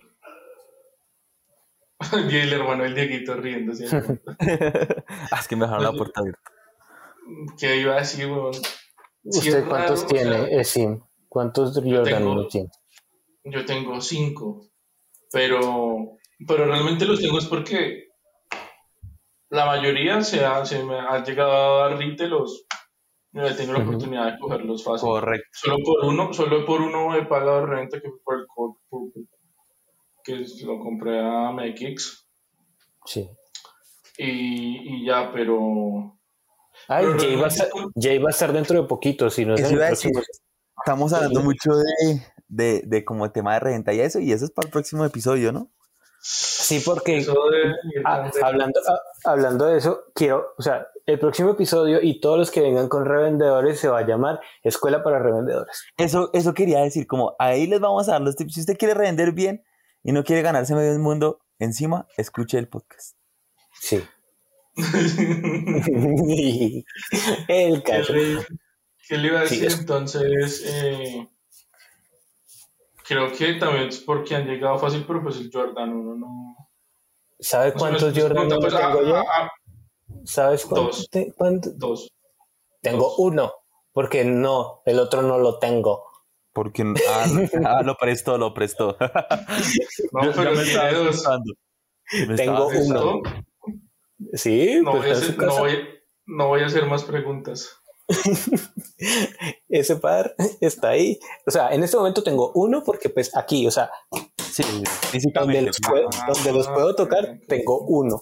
Y el hermano del Dieguito riéndose. Ah, es que me dejaron la Pues, puerta abierta. ¿Qué iba a decir, weón? Sí, ¿Usted es cuántos raro, o tiene, sea, eh, Sim? ¿Cuántos Jordan tengo- uno tiene? Yo tengo cinco, pero, pero realmente los tengo es porque La mayoría se, ha, se me ha llegado a dar retail, los, he tenido la Ujú. oportunidad de cogerlos fácil. Correcto. Solo por uno, solo por uno he pagado renta que fue por el co- por- que lo compré a M X Sí. y, y ya, pero, Ay, pero Jay va, a realmente estar, con- Jay va a estar dentro de poquito, si no es Eso en el iba a decir. próximo. Estamos hablando mucho de, de, de como tema de renta y eso, y eso es para el próximo episodio, ¿no? Sí, porque eso de ir ah, tan de- hablando, ah, hablando de eso, quiero, o sea, el próximo episodio y todos los que vengan con revendedores se va a llamar Escuela para Revendedores. Eso, eso quería decir, como ahí les vamos a dar los tips. Si usted quiere revender bien y no quiere ganarse medio mundo encima, escuche el podcast. Sí. El ¿Qué caso. le, qué le iba a Sí, decir? es- Entonces, eh, creo que también es porque han llegado fácil, pero pues el Jordan uno no... ¿Sabes no se me- cuántos se me Jordan pregunta, uno pues, ah, tengo yo? ah, ah, ¿Sabes cuánto Dos. te- cuánto? dos. Tengo Dos. uno, porque no, el otro no lo tengo. Porque ah, ah, lo prestó, lo prestó. No, Yo- pero ya me tiene estaba dos. asustando. Me Tengo estaba uno. asustando. ¿Esto? Sí, No pues voy, a está en su hacer, no, casa. voy, no voy a hacer más preguntas. Ese par está ahí. O sea, en este momento tengo uno porque pues aquí, o sea, Sí, donde físicamente. los, puedo, Ah, donde los puedo tocar, ok. tengo uno.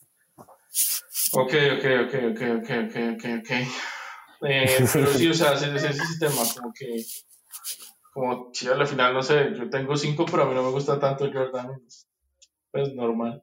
Ok, ok, ok, ok, ok, ok, ok, ok. Eh, pero sí, o sea, ese, ese sistema, como que, como si al final, no sé, yo tengo cinco, pero a mí no me gusta tanto el Jordan. Pues normal,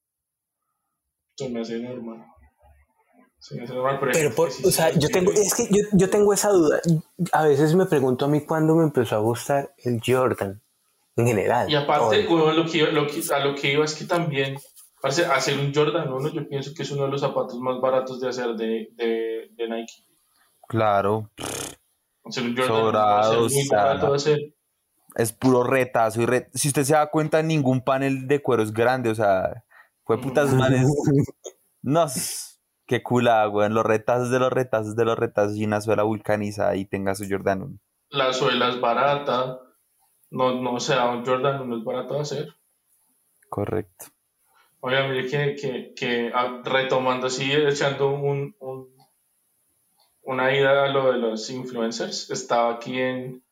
se me hace normal. Se me hace normal, pero hay Pero gente por, que sí o se sea, yo tengo, prefiere. es que yo, yo tengo esa duda. A veces me pregunto a mí cuándo me empezó a gustar el Jordan en general. Y aparte, todo. bueno, lo que, iba- lo que, a lo que iba es que también, parce, hacer un Jordan uno, yo pienso que es uno de los zapatos más baratos de hacer de, de, de Nike. Claro, Hacer un Jordan uno va a ser sobrados, muy o sea, barato de hacer. es puro retazo. Y re- si usted se da cuenta, ningún panel de cuero es grande, o sea, fue putas manes. No, s- qué cula, weón. Los retazos de los retazos de los retazos y una suela vulcanizada y tenga su Jordan uno. La suela es barata, no, no, o sea, un Jordan uno es barato de hacer. Correcto. Oiga, mire que, que, que ah, retomando así, echando un, un, una ida a lo de los influencers, estaba aquí en,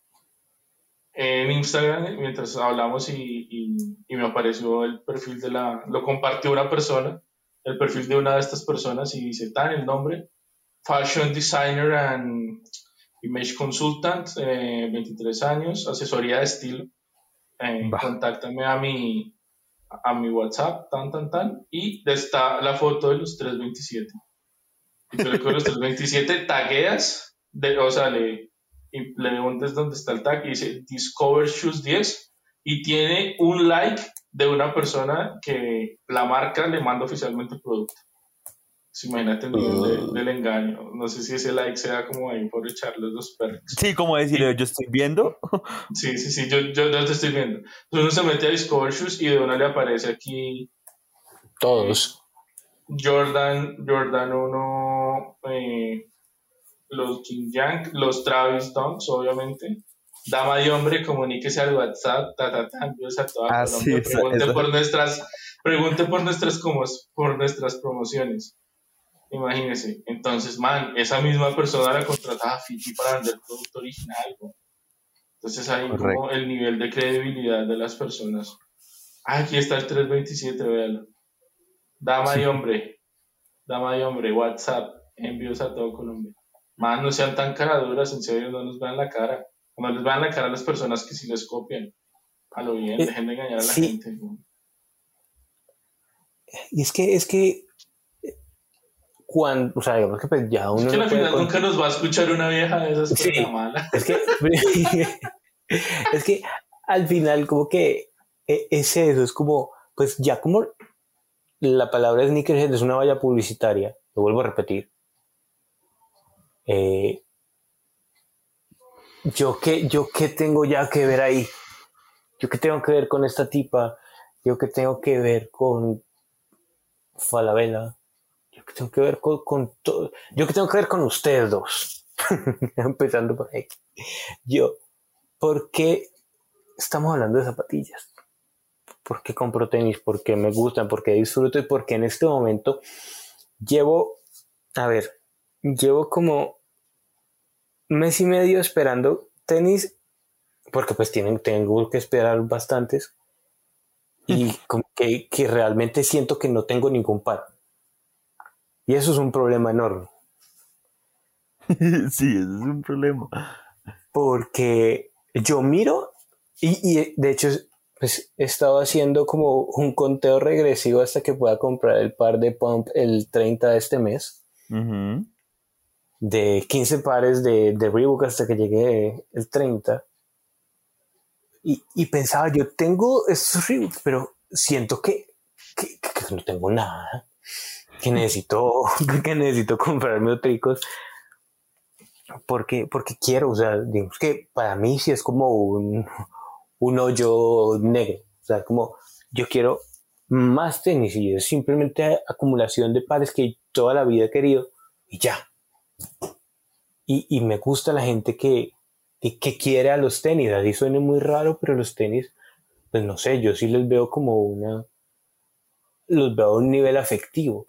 en Instagram mientras hablamos y, y, y me apareció el perfil de la, lo compartió una persona, el perfil de una de estas personas y dice tan el nombre, Fashion Designer and Image Consultant, eh, veintitrés años, asesoría de estilo, eh, Bah. contáctame a mi, a mi WhatsApp, tan, tan, tan, y está la foto de los trescientos veintisiete. Y tú le coges los trescientos veintisiete, tagueas, de, o sea, le, y le preguntas dónde está el tag y dice Discover Shoes diez y tiene un like de una persona que la marca le manda oficialmente el producto. Pues imagínate el nivel de- del engaño. No sé si ese like sea como ahí por echarles los perks. Sí, como decirle, yo estoy viendo. Sí, sí, sí, yo, yo, yo te estoy viendo. Entonces uno se mete a Discover Shoes y de una le aparece aquí Todos. Jordan, Jordan uno, eh, los Jin Yang, los Travis Dunks, obviamente. Dama y hombre, comuníquese al WhatsApp, ta, ta, ta, envíos a toda Ah, Colombia, sí, esa- pregunte esa- por nuestras, pregunte por nuestras, como, por nuestras promociones. Imagínese. Entonces, man, esa misma persona la contrataba a Fiji para vender producto original, ¿no? Entonces ahí Correcto. como el nivel de credibilidad de las personas. Ah, aquí está el trescientos veintisiete, véalo. Dama y hombre, dama y hombre, WhatsApp, envíos a todo Colombia. Man, no sean tan caraduras, en serio, no nos vean la cara. No les vean la cara a las personas que sí les copian. A lo bien, Eh, dejen de engañar a la sí. gente. ¿No? Y es que, es que, cuando, o sea, digamos que pues ya uno Es que no al puede final con- nunca nos va a escuchar una vieja de esas Sí. cosas mala. Es que, es que al final como que e- es eso, es como, pues ya como la palabra sneakerhead es una valla publicitaria, lo vuelvo a repetir. Eh, yo qué, yo qué tengo ya que ver ahí, yo qué tengo que ver con esta tipa, yo qué tengo que ver con Falabella, yo qué tengo que ver con, con todo, yo qué tengo que ver con ustedes dos, empezando por ahí. Yo, ¿por qué estamos hablando de zapatillas? por qué compro tenis, por qué me gustan, por qué disfruto y por qué en este momento llevo, a ver, llevo como un mes y medio esperando tenis, porque pues tienen, tengo que esperar bastantes y como que, que realmente siento que no tengo ningún par. Y eso es un problema enorme. Sí, eso es un problema. Porque yo miro y, y de hecho pues, he estado haciendo como un conteo regresivo hasta que pueda comprar el par de Pump el treinta de este mes. Ujú. De quince pares de, de Reebok hasta que llegue el treinta. Y, y pensaba, yo tengo estos Reebok, pero siento que, que, que no tengo nada. Que necesito, que necesito comprarme otricos. Porque, porque quiero, o sea, digamos que para mí sí es como un, un hoyo negro. O sea, como yo quiero más tenis y es simplemente acumulación de pares que toda la vida he querido y ya. Y, y me gusta la gente que, que, que quiere a los tenis. Así suena muy raro, pero los tenis, pues no sé, yo sí les veo como una, los veo a un nivel afectivo.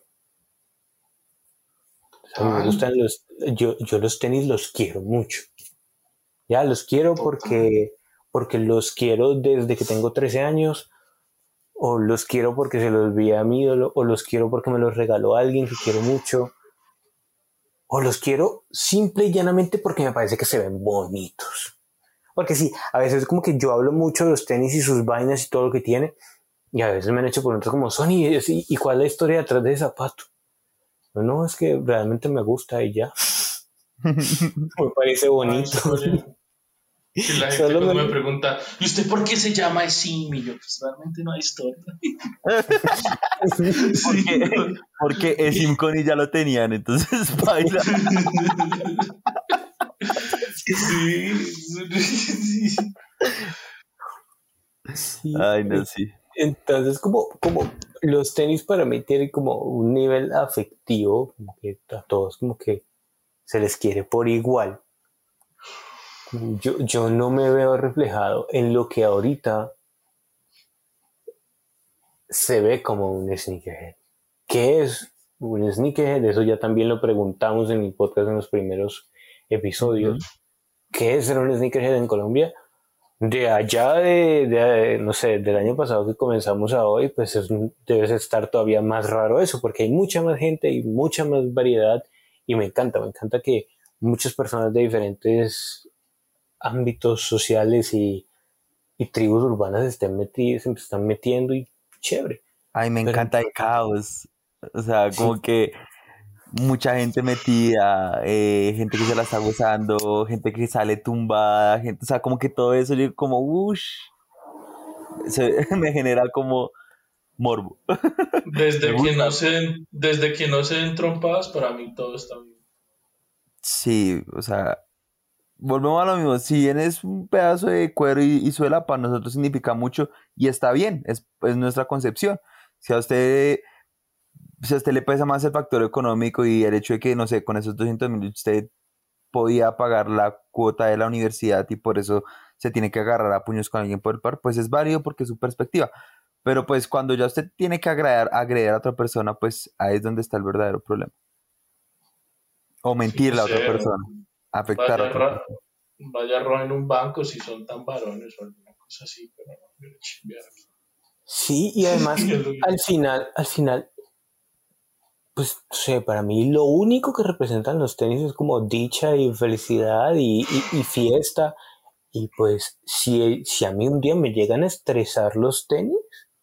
A mí me Total, gustan los, yo, yo los tenis los quiero mucho. Ya, los quiero total. porque, porque los quiero desde que tengo trece años, o los quiero porque se los vi a mi ídolo, o los quiero porque me los regaló alguien que quiero mucho, o los quiero simple y llanamente porque me parece que se ven bonitos. Porque sí, a veces como que yo hablo mucho de los tenis y sus vainas y todo lo que tiene, y a veces me han hecho preguntas como, Sony, ¿y, y cuál es la historia detrás de ese zapato? No, no, es que realmente me gusta y ya. Me parece No hay bonito. historia. Y la gente Solo cuando me... me pregunta, ¿y usted por qué se llama así? Y yo, pues realmente no hay historia. Sí, Porque, no. porque Esim Connie ya lo tenían, entonces baila. Sí, sí. Sí, Ay, no, sí. entonces como, como los tenis para mí tienen como un nivel afectivo, como que a todos como que se les quiere por igual. Yo, yo no me veo reflejado en lo que ahorita se ve como un sneakerhead. ¿Qué es un sneakerhead? Eso ya también lo preguntamos en mi podcast en los primeros episodios. Ujú. ¿Qué es ser un sneakerhead en Colombia? De allá de, de, no sé, del año pasado que comenzamos a hoy, pues es, debe estar todavía más raro eso, porque hay mucha más gente y mucha más variedad y me encanta, me encanta que muchas personas de diferentes ámbitos sociales y, y tribus urbanas se estén metidas, se están metiendo y chévere. Ay, me Pero encanta el caos. O sea, sí, como que mucha gente metida, eh, gente que se la está gozando, gente que sale tumbada, gente, o sea, como que todo eso, yo como, uff, me genera como morbo. Me Desde que gusta. no se, desde que no se den trompadas, para mí todo está bien. Sí, o sea, volvemos a lo mismo. Si bien es un pedazo de cuero y, y suela, para nosotros significa mucho y está bien, es, es nuestra concepción. Si a usted, si a usted le pesa más el factor económico y el hecho de que, no sé, con esos doscientos mil usted podía pagar la cuota de la universidad y por eso se tiene que agarrar a puños con alguien por el par, pues es válido porque es su perspectiva. Pero pues cuando ya usted tiene que agregar, agredir a otra persona, pues ahí es donde está el verdadero problema. O Sí, no mentirle a otra sé, persona, afectar a vaya, otra ra- persona. vaya en un banco si son tan varones o alguna cosa así, pero no, yo le chimbear. sí, y además Es lo al que- final, al final, pues no sé, para mí lo único que representan los tenis es como dicha y felicidad y, y, y fiesta. Y pues si, si a mí un día me llegan a estresar los tenis,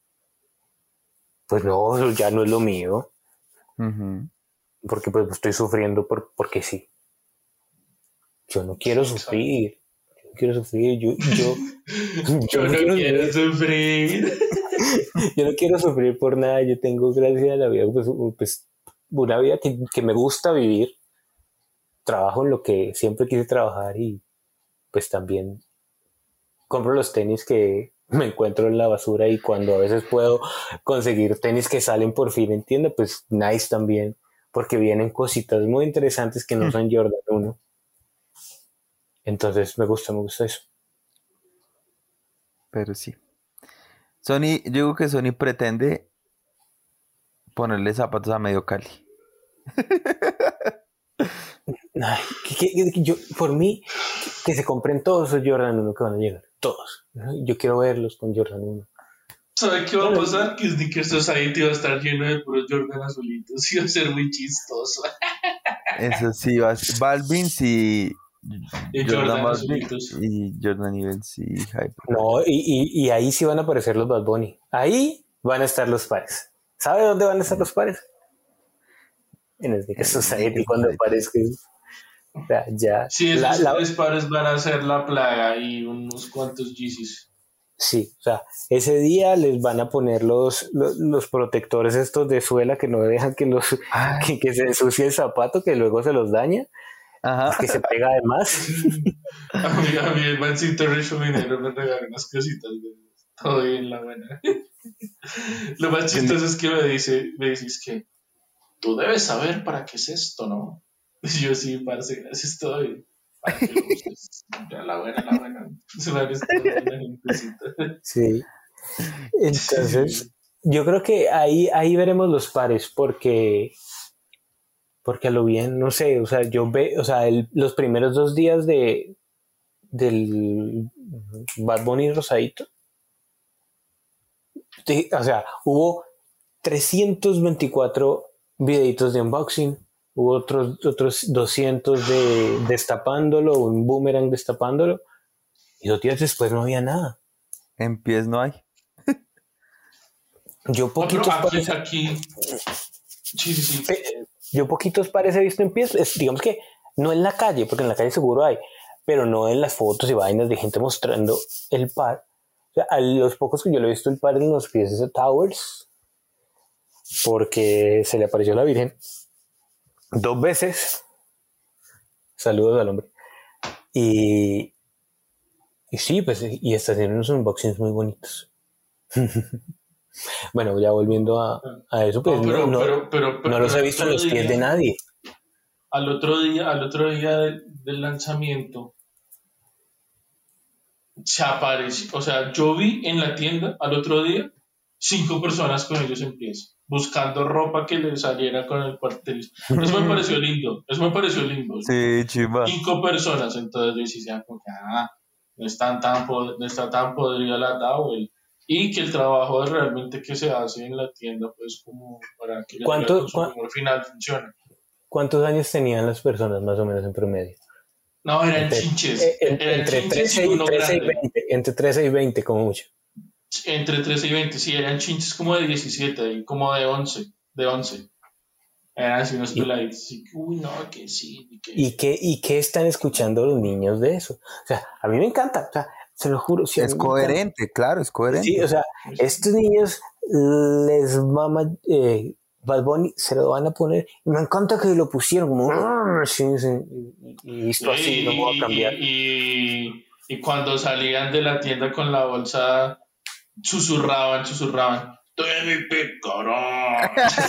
pues no, eso ya no es lo mío, Ujú. porque pues estoy sufriendo por, porque sí. Yo no quiero Sí, exacto. sufrir, yo no quiero sufrir, yo, yo, yo Yo no no quiero quiero sufrir, sufrir. yo no quiero sufrir por nada, yo tengo gracias a la vida, pues, pues una vida que, que me gusta vivir, trabajo en lo que siempre quise trabajar y pues también compro los tenis que me encuentro en la basura y cuando a veces puedo conseguir tenis que salen por fin en tienda, pues nice también, porque vienen cositas muy interesantes que no son Jordan uno. Entonces me gusta, me gusta eso. Pero sí. Sony, yo digo que Sony pretende ponerle zapatos a medio Cali. Ay, que- que- que yo, por mí, que se compren todos esos Jordan uno que van a llegar. Todos. ¿No? Yo quiero verlos con Jordan uno. ¿Sabes qué va a Bueno, pasar? Que Sneaker Society va a estar lleno de puros Jordan azulitos y va a ser muy chistoso. Eso sí, va Balvins y Y Jordan Jordan Balvin azulitos. y Jordan Evans y Hype. no, y, y, y ahí sí van a aparecer los Bad Bunny. Ahí van a estar los pares. ¿Sabe dónde van a estar los pares? En el Sneaker En Society, Sneaker cuando Society. aparezca. O sea, ya. Sí, la- esos la- tres pares van a ser la plaga y unos cuantos Yeezys. sí, o sea, ese día les van a poner los, los, los protectores estos de suela que no dejan que, los, Ay, que, que se ensucie el zapato, que luego se los daña, ajá. que se pega además. A mí, a mí el mancito Richo Minero me regaló unas cositas de todo bien, la buena. Lo más chistoso es que me dice, me dices que tú debes saber para qué es esto, ¿no? Y yo sí, parce, gracias, todo bien. Para que lo uses. Ya, la buena, la buena. Se me ha visto una gentecita. Sí. Entonces, yo creo que ahí, ahí veremos los pares, porque, porque a lo bien, no sé, o sea, yo ve, o sea, el- los primeros dos días de del Bad Bunny rosadito, sí, o sea, hubo trescientos veinticuatro videitos de unboxing, hubo otros, otros doscientos de destapándolo, un boomerang destapándolo, y dos días después no había nada. En pies no hay. Yo No, pero poquitos aquí, pares, aquí. Sí, sí, sí. eh, yo poquitos pares he visto en pies, es- digamos que no en la calle, porque en la calle seguro hay, pero no en las fotos y vainas de gente mostrando el par. O sea, a los pocos que yo lo he visto el par en los pies de Towers, porque se le apareció la Virgen dos veces. Saludos al hombre. Y, y sí, pues, y está haciendo unos unboxings muy bonitos. Bueno, ya volviendo a, a eso, pues No, pero, no, no, pero, pero, pero, no los he pero visto en otro los pies día- de nadie. Al otro día, al otro día del, del lanzamiento, se apareció, o sea, yo vi en la tienda al otro día cinco personas con ellos en pies, buscando ropa que les saliera con el cuartel. Eso me pareció lindo, eso me pareció lindo. Sí, chimba. Cinco personas, entonces yo decía, como que, ah, no, están tan pod- no está tan podrida la Towel. Y que el trabajo realmente que se hace en la tienda, pues como para que el ¿Cuánto- consumidor final funcione. ¿Cuántos años tenían las personas más o menos en promedio? No, eran Entre, chinches. eh, en- eran entre, chinches trece y y, uno trece y grande. veinte, entre trece y veinte como mucho. Entre trece y veinte, sí, eran chinches como de diecisiete y como de once. De once. Eran así unos Y- peladitos. Así, que, uy, no, que sí. y que- ¿Y qué, ¿Y qué están escuchando los niños de eso? O sea, a mí me encanta, o sea, se lo juro. Sí, a Es mí me encanta. coherente, claro, es coherente. Sí, o sea, estos niños les mama eh, Bad Bunny, se lo van a poner. Y me encanta que lo pusieron como, "Arr", sí, sí, y, y visto así, no me voy a cambiar. Y, y- y cuando salían de la tienda con la bolsa, susurraban, susurraban. ¡Tú eres mi picarón!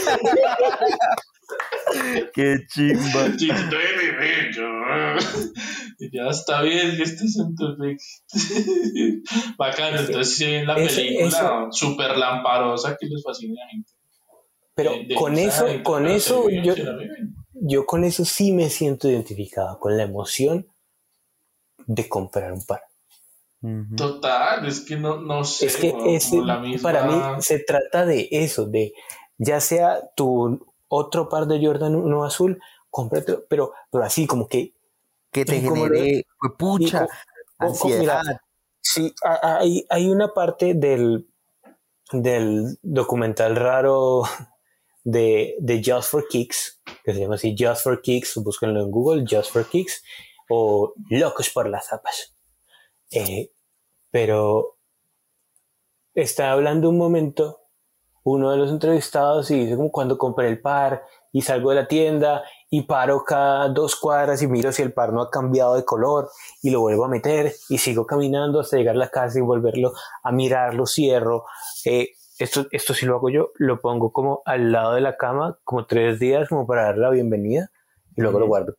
Qué chimba. Sí, tú eres mi bicho. Y ya está bien, que este es un topic. Bacano, entonces sí, en la Eso- película súper lamparosa que les fascina a la gente. Pero De- de con esa eso, gente, con pero eso, se viven, yo, se la viven. yo con eso sí me siento identificado, con la emoción de comprar un par. Ujú. Total, es que no, no sé, Es que weón, ese, como la misma... para mí se trata de eso, de ya sea tu otro par de Jordan uno azul, cómprate, pero, pero así como que Que te y como lo- genere, fue pucha, y co- co- mira, ansiedad. sí, a- a- hay, hay una parte del, del documental raro de, de Just for Kicks, que se llama así Just for Kicks, búsquenlo en Google, Just for Kicks, o Locos por las zapas. Eh, pero está hablando un momento uno de los entrevistados y dice como cuando compré el par y salgo de la tienda y paro cada dos cuadras y miro si el par no ha cambiado de color y lo vuelvo a meter y sigo caminando hasta llegar a la casa y volverlo a mirar, lo cierro. Eh, esto, esto sí lo hago yo, lo pongo como al lado de la cama como tres días como para dar la bienvenida y luego lo guardo.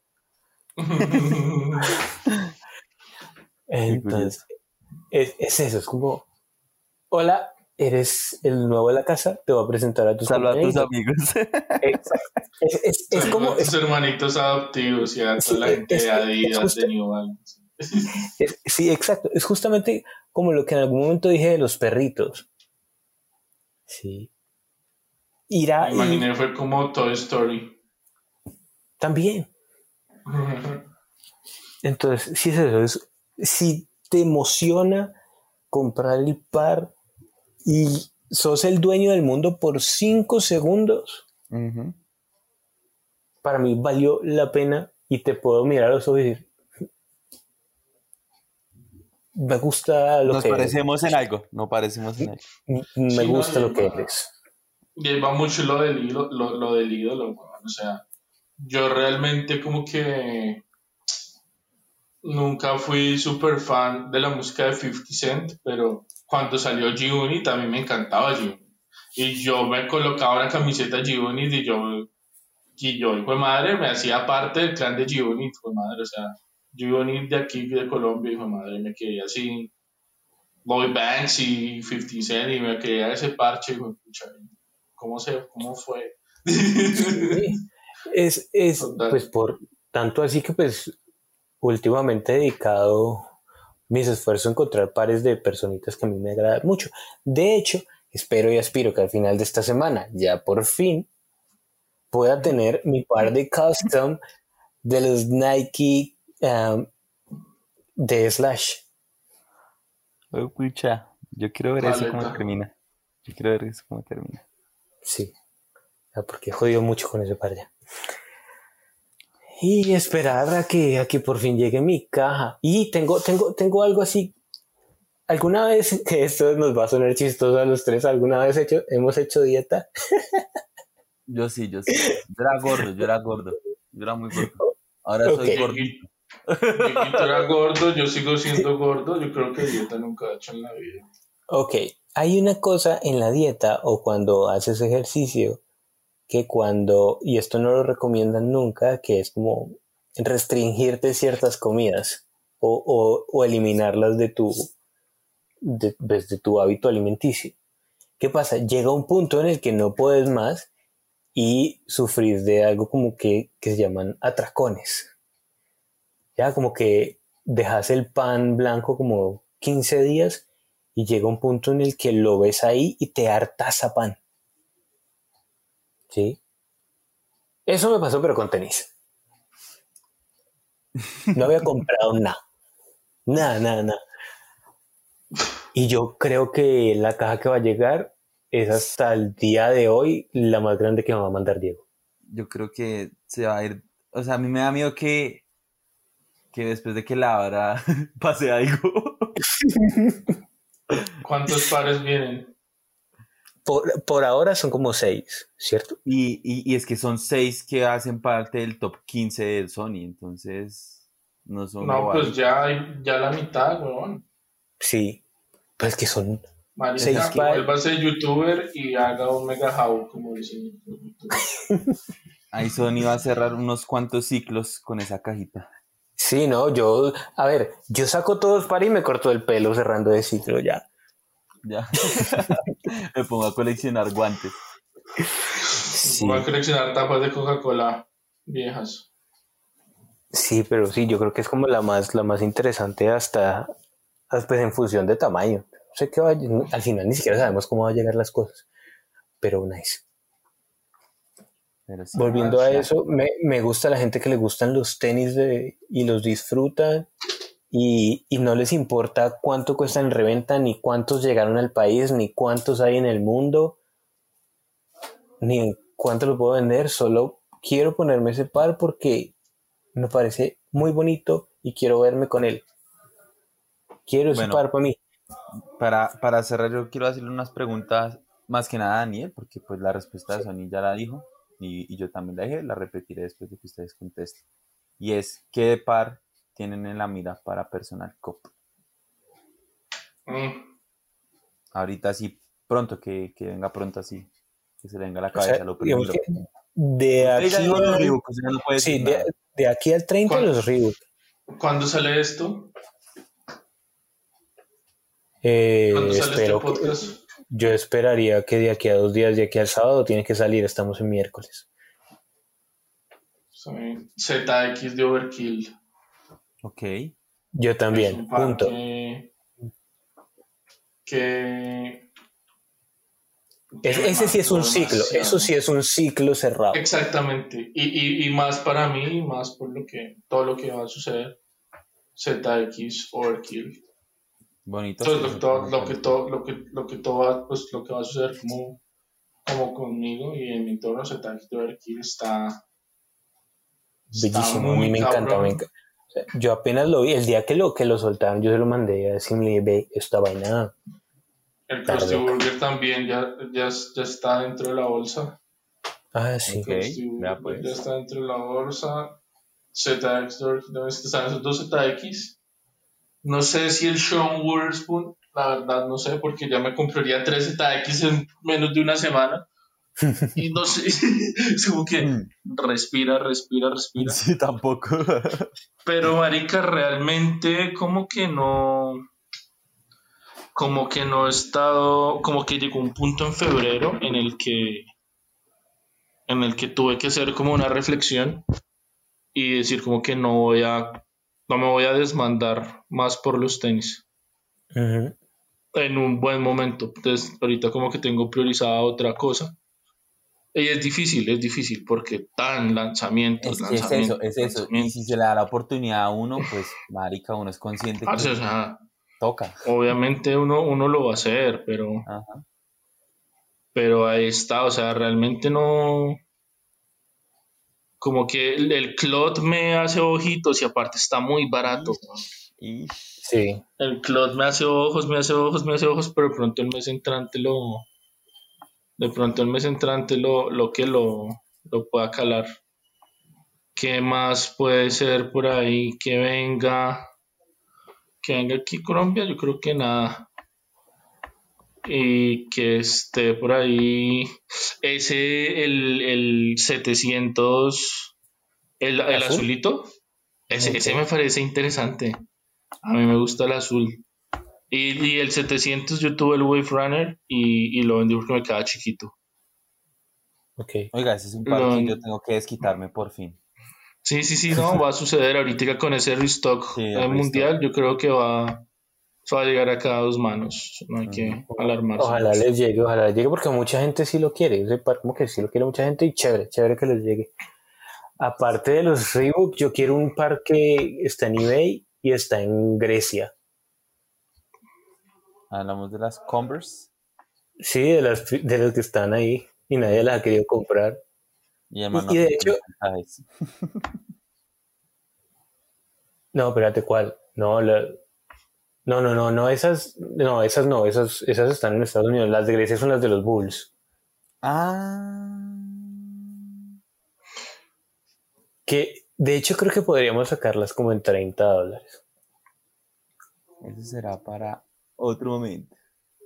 Entonces, es, es eso, es como, hola, eres el nuevo de la casa, te voy a presentar a tus Saluda a tus compañeritos. amigos. Exacto. Es, es, es como... Tus Es, hermanitos adoptivos y a sí, toda la gente es- de es Adidas, justo- de New Balance. es- sí, exacto. Es justamente como lo que en algún momento dije de los perritos. Sí. Irá Me y imaginé, fue como Toy Story. también. Entonces, sí es eso. Es, si te emociona comprar el par y sos el dueño del mundo por cinco segundos, Ujú. para mí valió la pena y te puedo mirar a los ojos y decir, me gusta lo Nos que parecemos en algo, no parecemos en algo. eres. Me Sí, no, gusta y lo que va- eres. Y ahí va mucho lo del ídolo, lo, lo del ídolo, weón. O sea, yo realmente como que nunca fui súper fan de la música de fifty Cent, pero cuando salió G-Unit a mí me encantaba G-Unit. Y yo me colocaba una camiseta G-Unit y yo, y yo, hijo de madre, me hacía parte del clan de G-Unit, hijo de madre. O sea, G-Unit de aquí, de Colombia, hijo de madre, me quedé así, Boy Banks y fifty Cent y me quedé a ese parche, hijo de pucha, ¿cómo se, cómo fue? Sí. Es, es Total. pues por tanto así que pues últimamente he dedicado mis esfuerzos a encontrar pares de personitas que a mí me agradan mucho. De hecho, espero y aspiro que al final de esta semana ya por fin pueda tener mi par de custom de los Nike um, de Slash. Oh, pucha, yo quiero ver eso cómo Maleta. termina. Yo quiero ver eso cómo termina. Sí, porque he jodido mucho con ese par ya. Y esperar a que, a que por fin llegue mi caja. Y tengo, tengo, tengo algo así. ¿Alguna vez, que esto nos va a sonar chistoso a los tres, alguna vez hecho, hemos hecho dieta? Yo sí, yo sí. Yo era gordo, yo era gordo. Yo era muy gordo. Ahora soy Ok. gordito. Dieguito era gordo, yo sigo siendo gordo, yo creo que dieta nunca he hecho en la vida. Ok, hay una cosa en la dieta o cuando haces ejercicio que cuando, y esto no lo recomiendan nunca, que es como restringirte ciertas comidas o, o, o eliminarlas de tu, de, desde tu hábito alimenticio. ¿Qué pasa? Llega un punto en el que no puedes más y sufrís de algo como que, que se llaman atracones. Ya como que dejas el pan blanco como quince días y llega un punto en el que lo ves ahí y te hartas a pan. ¿Sí? Eso me pasó pero con tenis. No había comprado nada. Nada, nada, nada. Y yo creo que la caja que va a llegar es hasta el día de hoy la más grande que me va a mandar Diego. Yo creo que se va a ir. O sea, a mí me da miedo que, que después de que la abra pase algo. ¿Cuántos pares vienen? Por, por ahora son como seis, ¿cierto? Y, y, y es que son seis que hacen parte del top quince del Sony, entonces no son No, bobadas. pues ya, ya la mitad, weón. Sí. Pero es que son Marica, seis pares. vuélvase youtuber y haga un mega haul, como dicen los youtubers. Ahí Sony va a cerrar unos cuantos ciclos con esa cajita. Sí, no, yo, a ver, yo saco todos para y me corto el pelo cerrando de ciclo ya. Ya. Me pongo a coleccionar guantes. Sí, Voy a coleccionar tapas de Coca-Cola viejas. sí, pero sí, yo creo que es como la más, la más interesante hasta, hasta pues en función de tamaño. No sé qué va, al final ni siquiera sabemos cómo va a llegar las cosas, pero nice. Pero sí. Volviendo Ah, a sí. eso, me, me gusta la gente que le gustan los tenis de, y los disfrutan y, y no les importa cuánto cuestan en reventa, ni cuántos llegaron al país, ni cuántos hay en el mundo, ni cuánto lo puedo vender, solo quiero ponerme ese par porque me parece muy bonito y quiero verme con él. Quiero ese Bueno. par para mí. Para, para cerrar, yo quiero hacerle unas preguntas más que nada a Daniel, porque pues la respuesta de Sony ya la dijo y, y yo también la dije, la repetiré después de que ustedes contesten. Y es, ¿qué par tienen en la mira para Personal Cop? Mm. Ahorita sí, pronto, que, que venga pronto así, que se le venga a la O cabeza sea, lo digamos primero. que de Ella aquí, dijo los al, Reebok, o sea, no puede sí, decir de, nada. de aquí al treinta ¿Cuál? los Reebok. ¿Cuándo sale esto? Eh, ¿Cuándo sale espero este que, podcast? Yo esperaría que de aquí a dos días, de aquí al sábado, tiene que salir. Estamos en miércoles. Sí. Z X de Overkill. Ok. Yo Es también. un par Punto. que, que, Es- que me ese sí es un marcó ciclo. Eso demasiado. sí es un ciclo cerrado. Exactamente. Y, y, y más para mí, más por lo que todo lo que va a suceder. Z X Overkill. Bonito. Entonces, sí, lo, todo- me lo que parece. todo, lo que, lo que todo va, pues lo que va a suceder como, como conmigo y en mi entorno, Z X Overkill está, está Bellísimo. A mí muy me encanta. Me cabrón. encanta. O sea, yo apenas lo vi. El día que lo, que lo soltaron, yo se lo mandé a Simle, ve, esta vaina El está Krusty loca. Burger también ya, ya, ya está dentro de la bolsa. Ah, El sí. Ok, Krusty vea Burger ya pues. está dentro de la bolsa. Z X Overkill, ¿dónde están esos dos Z X? No sé si el Sean Witherspoon, la verdad no sé, porque ya me compraría tres Z X en menos de una semana. Y no sé, es como que Mm. respira, respira, respira. Sí, tampoco. Pero, marica, realmente como que no, como que no he estado, como que llegó un punto en febrero en el que, en el que tuve que hacer como una reflexión y decir como que no voy a, no me voy a desmandar más por los tenis Ujú. en un buen momento. Entonces, ahorita como que tengo priorizada otra cosa. Y es difícil, es difícil porque tan lanzamientos, Es que es eso, lanzamientos, es eso. Y si se lanzamientos. le da la oportunidad a uno, pues, marica, uno es consciente Parce, o que sea, toca. obviamente uno, uno lo va a hacer, pero, Ajá. pero ahí está, o sea, realmente no, como que el, el clot me hace ojitos y aparte está muy barato. weón. Y Sí. El clot me hace ojos, me hace ojos, me hace ojos, pero de pronto el mes entrante lo, de pronto el mes entrante lo, lo que lo, lo pueda calar. ¿Qué más puede ser por ahí que venga? Que venga aquí a Colombia, yo creo que nada. Y que esté por ahí. Ese, el, el setecientos, el, el ¿Azul? azulito, ese, ese Ok. me parece interesante. A mí me gusta el azul. Y, y el setecientos yo tuve el Wave Runner y, y lo vendí porque me quedaba chiquito. Ok. oiga, ese es un par Lo- que yo tengo que desquitarme por fin. sí, sí, sí, no, va a suceder ahorita con ese restock Sí, el eh, restock. mundial. Yo creo que va, va a llegar a cada dos manos. No hay Ujú. que O- alarmarse Ojalá mucho. les llegue, ojalá les llegue, porque mucha gente sí lo quiere. Ese par como que sí lo quiere mucha gente y chévere, chévere que les llegue. Aparte de los Reebok, yo quiero un par que está en eBay y está en Grecia. Hablamos de las Converse Sí, de las, de los que están ahí y nadie las ha querido comprar. y el Y, man no y de acepta hecho, los mensajes. no, espérate, ¿cuál? No, la- no, no, no, no, esas, no, esas no, esas, esas están en Estados Unidos. Las de Grecia son las de los Bulls. Ah, Que de hecho creo que podríamos sacarlas como en treinta dólares. eso será para otro momento.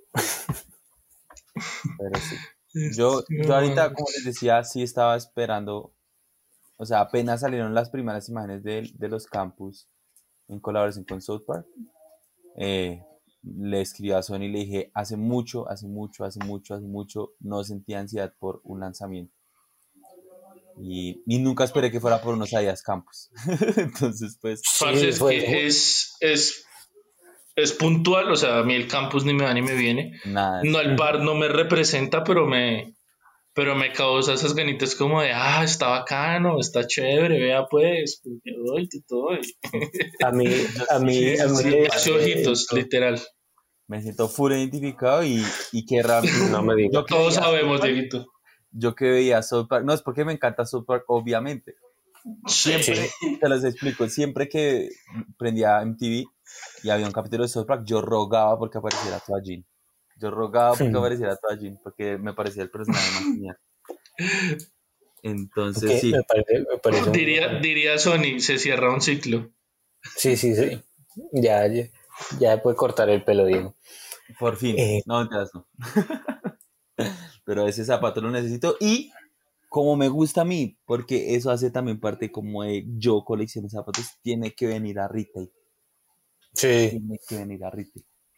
Pero sí. Yo, yo ahorita, como les decía, sí estaba esperando, o sea, apenas salieron las primeras imágenes de, de los campus en colaboración con South Park. eh, le escribí a Sony y le dije, hace mucho, hace mucho, hace mucho, hace mucho, no sentía ansiedad por un lanzamiento. Y, y nunca esperé que fuera por unos Adidas Campus. Entonces, pues, Parce, Sí, es fue, que es, es, es puntual, o sea, a mí el campus ni me va ni me viene. nada, No, es- el par no me representa, pero me, pero me causa esas ganitas como de, ah, está bacano, está chévere, vea pues, pues, te doy, te doy. a mí, yo a sí, mí, Sí, a sí, mí sí, de hace ese, ojitos, literal. me siento full identificado y, y que rápido. no me digas. Yo que Todos veía South sabemos, Park, Dieguito. yo que veía South Park, no es porque me encanta South Park, obviamente. Sí. Siempre, te los explico, siempre que prendía M T V y había un capítulo de South Park, yo rogaba porque apareciera Toallín. Yo rogaba porque apareciera Toallín, porque me parecía el personaje más genial. Entonces, Que sí, me parece, me parece muy Diría, bueno. diría Sony, se cierra un ciclo. Sí, sí, sí. Ya, ya, ya puede cortar el pelo, Diego. por fin. Eh, No, mentiras, no. Pero ese zapato lo necesito y como me gusta a mí, porque eso hace también parte como de yo colecciono zapatos, tiene que venir a retail. sí. Tiene que venir a retail.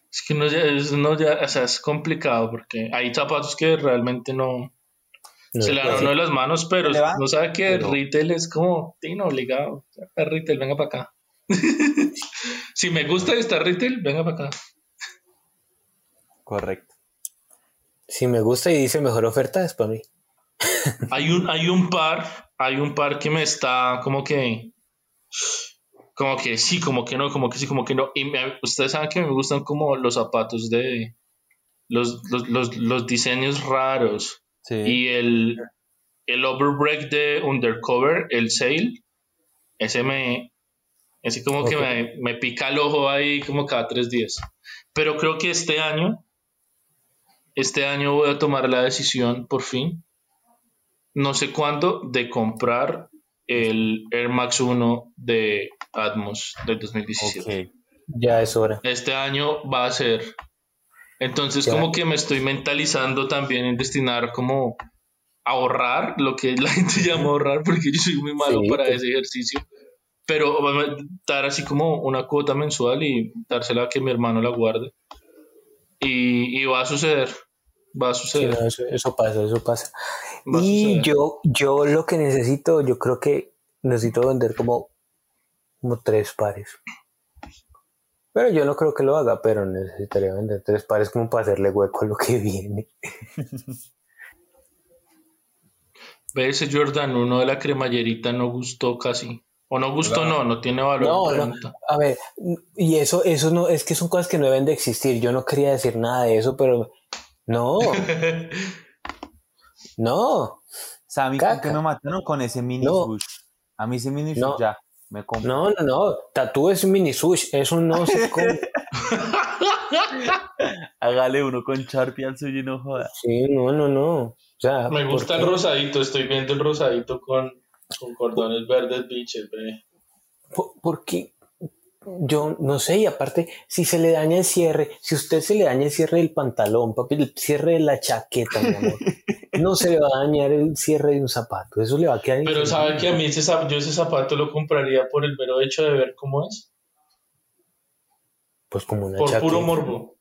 Es que no, ya, es, no ya, o sea, es complicado porque hay zapatos que realmente no No, se le dan a pues, uno de las manos, pero Se le va, no sabe que pero- retail es como, no obligado. O sea, está retail, venga para acá. Si me gusta estar retail, venga para acá. Correcto. si me gusta y dice mejor oferta, es para mí. Hay un, hay un par, hay un par que me está como que, como que sí, como que no, como que sí, como que no. Y me- ustedes saben que me gustan como los zapatos de los, los, los, los diseños raros. Sí. Y el, el overbreak de Undercover, el sale, ese me, ese como que Ok. me, me pica el ojo ahí como cada tres días. Pero creo que este año, este año voy a tomar la decisión, por fin, no sé cuándo, de comprar el Air Max uno de Atmos del dos mil diecisiete. Ok. Ya es hora. Este año va a ser. Entonces Ya. como que me estoy mentalizando también en destinar como ahorrar, lo que la gente llama ahorrar, porque yo soy muy malo Sí, para pues. ese ejercicio. Pero dar así como una cuota mensual y dársela a que mi hermano la guarde. Y, y va a suceder, va a Sí, suceder, no, eso, eso pasa, eso pasa. va a Y suceder. yo, yo lo que necesito, yo creo que necesito vender como, como tres pares. Pero yo no creo que lo haga, pero necesitaría vender tres pares como para hacerle hueco a lo que viene. Ve ese Jordan uno de la cremallerita no gustó casi. O no gustó, no, no tiene valor No, en no, reventa. a ver, y eso, eso no, es que son cosas que no deben de existir. Yo no quería decir nada de eso, pero no, no, Sammy, ¿con caca. qué me mataron? Con ese mini No. sush. A mí ese mini No. sush ya me compro. No, no, no, tatú es mini sush, eso no se come. Hágale uno con Sharpie al suyo y no joda. Sí, no, no, no. O sea, Me ¿por gusta el qué? rosadito, estoy viendo el rosadito con, con cordones verdes, biches, ve. ¿Por, por qué? Yo no sé, y aparte, si se le daña el cierre, si usted se le daña el cierre del pantalón, papi, el cierre de la chaqueta, mi amor, no se le va a dañar el cierre de un zapato, eso le va a quedar Pero inservible. sabe que a mí ese, zap- yo ese zapato lo compraría por el mero hecho de ver cómo es. Pues como una Por chaqueta. puro morbo.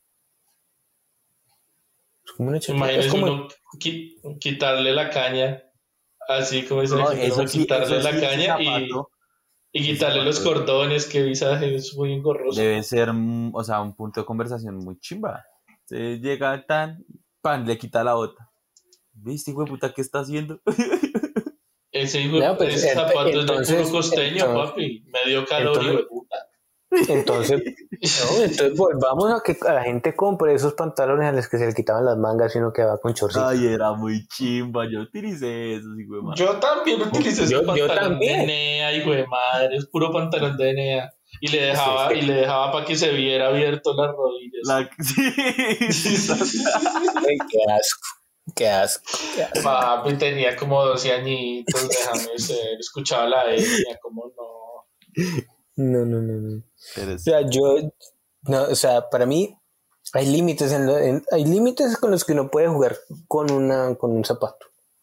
Es como una chaqueta. Imagínese Es como, uno qui- quitarle la caña, así como dice No, el eso sí, quitarle eso la sí, ese caña y, zapato y ese quitarle los zapato cordones, que visaje es muy engorroso. debe ser, mm, o sea, un punto de conversación muy chimba. Se llega tan, pan, le quita la bota. ¿Viste, hijo de puta, qué está haciendo? Ese, hijo, no, pues, ese ent- zapato entonces, es de puro costeño, entonces, papi. Medio calor, hijo de puta. entonces, no, entonces volvamos a que a la gente compre esos pantalones a los que se le quitaban las mangas y uno quedaba con chorcito. Ay, era muy chimba, yo utilicé eso, hijo de madre. Yo también utilicé ese Yo- yo pantalón también. de Nea, hijo de madre, es puro pantalón de Nea. Y le dejaba, Sí, sí. y le dejaba para que se viera abierto las rodillas. La- sí, sí, Ay, qué asco, qué asco, qué asco. Papi tenía como doce añitos, déjame ser, escuchaba la etnia, como no. No, no, no, no. pero O sí. sea, yo, no, o sea, para mí hay límites en, lo- en- hay límites con los que uno puede jugar con una, con un zapato.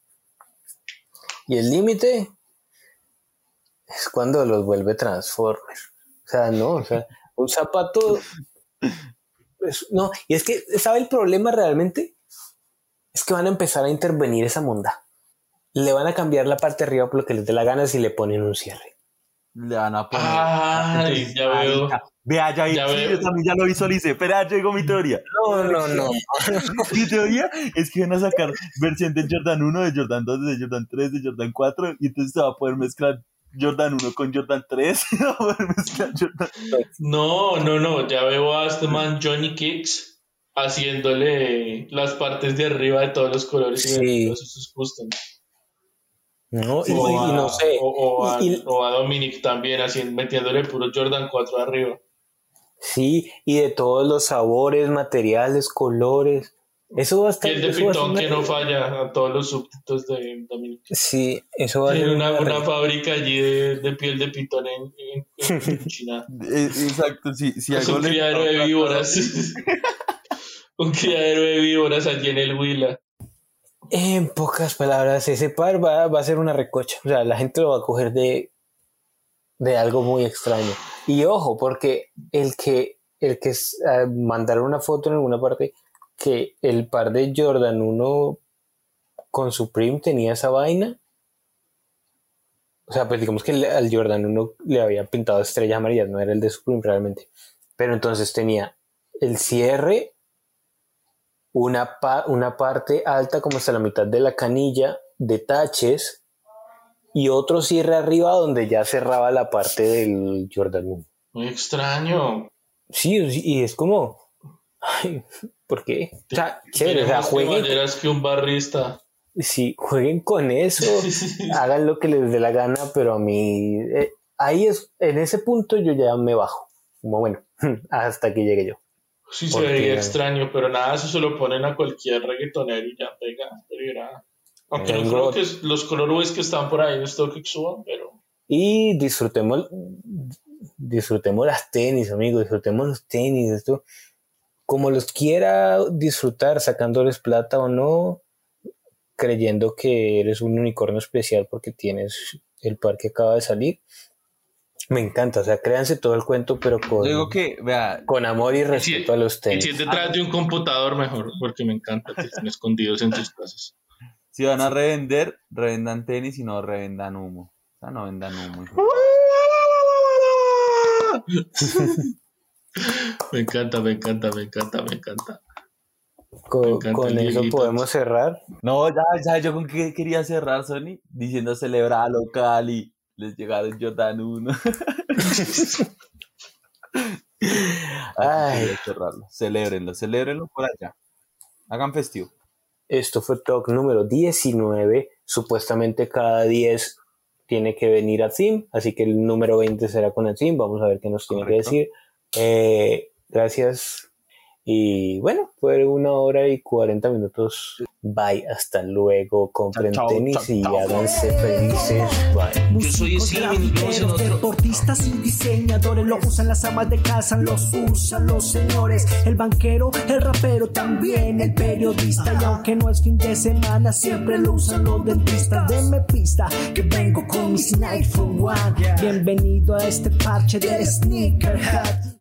Y el límite es cuando los vuelve Transformers. O sea, no, o sea, un zapato, es- no, y es que, ¿sabe el problema realmente? Es que van a empezar a intervenir esa monda. Le van a cambiar la parte de arriba por lo que les dé la gana si le ponen un cierre. Le van a poner. Ay, Entonces, ya veo. marica, vea, ya, Ya sí, veo. yo también ya lo visualicé. Espera, ya llegó mi teoría. No, no, no. Mi teoría es que van a sacar versión del Jordan uno, de Jordan dos, de Jordan tres, de Jordan cuatro, y entonces se va a poder mezclar Jordan uno con Jordan tres, y va a poder mezclar Jordan. No, no, no, ya veo a este man Johnny Kicks haciéndole las partes de arriba de todos los colores y Sí. vendiendo sus custom. No, y, O y a, no sé. o, o a, Y- y- o a Dominic también haciendo, metiéndole puro Jordan cuatro arriba. Sí, y de todos los sabores, materiales, colores. Eso va a estar. Piel de eso va a ser pitón una- que no falla a todos los súbditos de Dominic. Sí, eso va a ser Tiene una, una, una re- fábrica allí de, de piel de pitón en, en, en China. Eh, Exacto, sí, si Es algo un le- criadero de víboras. Un criadero de víboras allí en el Huila. En pocas palabras, ese par va, va a ser una recocha. O sea, la gente lo va a coger de, de algo muy extraño. Y ojo, porque el que, el que es, uh, mandaron una foto en alguna parte que el par de Jordan uno con Supreme tenía esa vaina. O sea, pues digamos que el, al Jordan uno le había pintado estrellas amarillas, no era el de Supreme realmente. Pero entonces tenía el cierre, una, pa- una parte alta como hasta la mitad de la canilla de taches y otro cierre arriba donde ya cerraba la parte del Jordan uno. Muy extraño. Sí, sí, y es como... Ay, ¿por qué? O sea, chévere, o sea, Tenemos jueguen... maneras que un barrista. Sí, jueguen con eso, hagan lo que les dé la gana, pero a mí, eh, ahí es, en ese punto yo ya me bajo, como bueno, hasta que llegue yo. Sí, se Porque- vería extraño, pero nada, eso se lo ponen a cualquier reggaetonero y ya pega, pero irá. Aunque no Tengo- creo que es- los colorways que están por ahí en StockX suban, pero Y disfrutemos, disfrutemos las tenis, amigos, disfrutemos los tenis, esto, como los quiera disfrutar, sacándoles plata o no, creyendo que eres un unicornio especial porque tienes el par que acaba de salir. Me encanta, o sea, créanse todo el cuento, pero con, Yo digo que, vea, con amor y Y respeto si- a los y tenis. si es detrás de un computador mejor, porque me encanta que estén escondidos en sus casas. si van a revender, revendan tenis y no revendan humo. O sea, no vendan humo. hijo. Me encanta, me encanta, me encanta, me encanta. Con, Me encanta con el eso Dieguito. podemos cerrar. No, ya, ya, yo con qué quería cerrar, Sony, diciendo celebrar local y les llegaron Jordan uno. Ay. Quería cerrarlo. Celébrenlo, celébrenlo por allá. Hagan festivo. Esto fue talk número diecinueve. Supuestamente cada diez tiene que venir a Zim, así que el número veinte será con el Zim. Vamos a ver qué nos tiene Correcto. que decir. Eh, gracias. Y bueno, fue una hora y cuarenta minutos. Bye, hasta luego. Compren Chao, chao, tenis chao, y chao. háganse felices. Bye. Yo soy Músicos, Slim y nos vemos en grafiteros, otro. deportistas y diseñadores lo usan las amas de casa, los usan los señores, el banquero, el rapero, también el periodista, y aunque no es fin de semana siempre lo usan los dentistas. Denme pista que vengo con mis Nike for One. Bienvenido a este parche del Sneakerhead.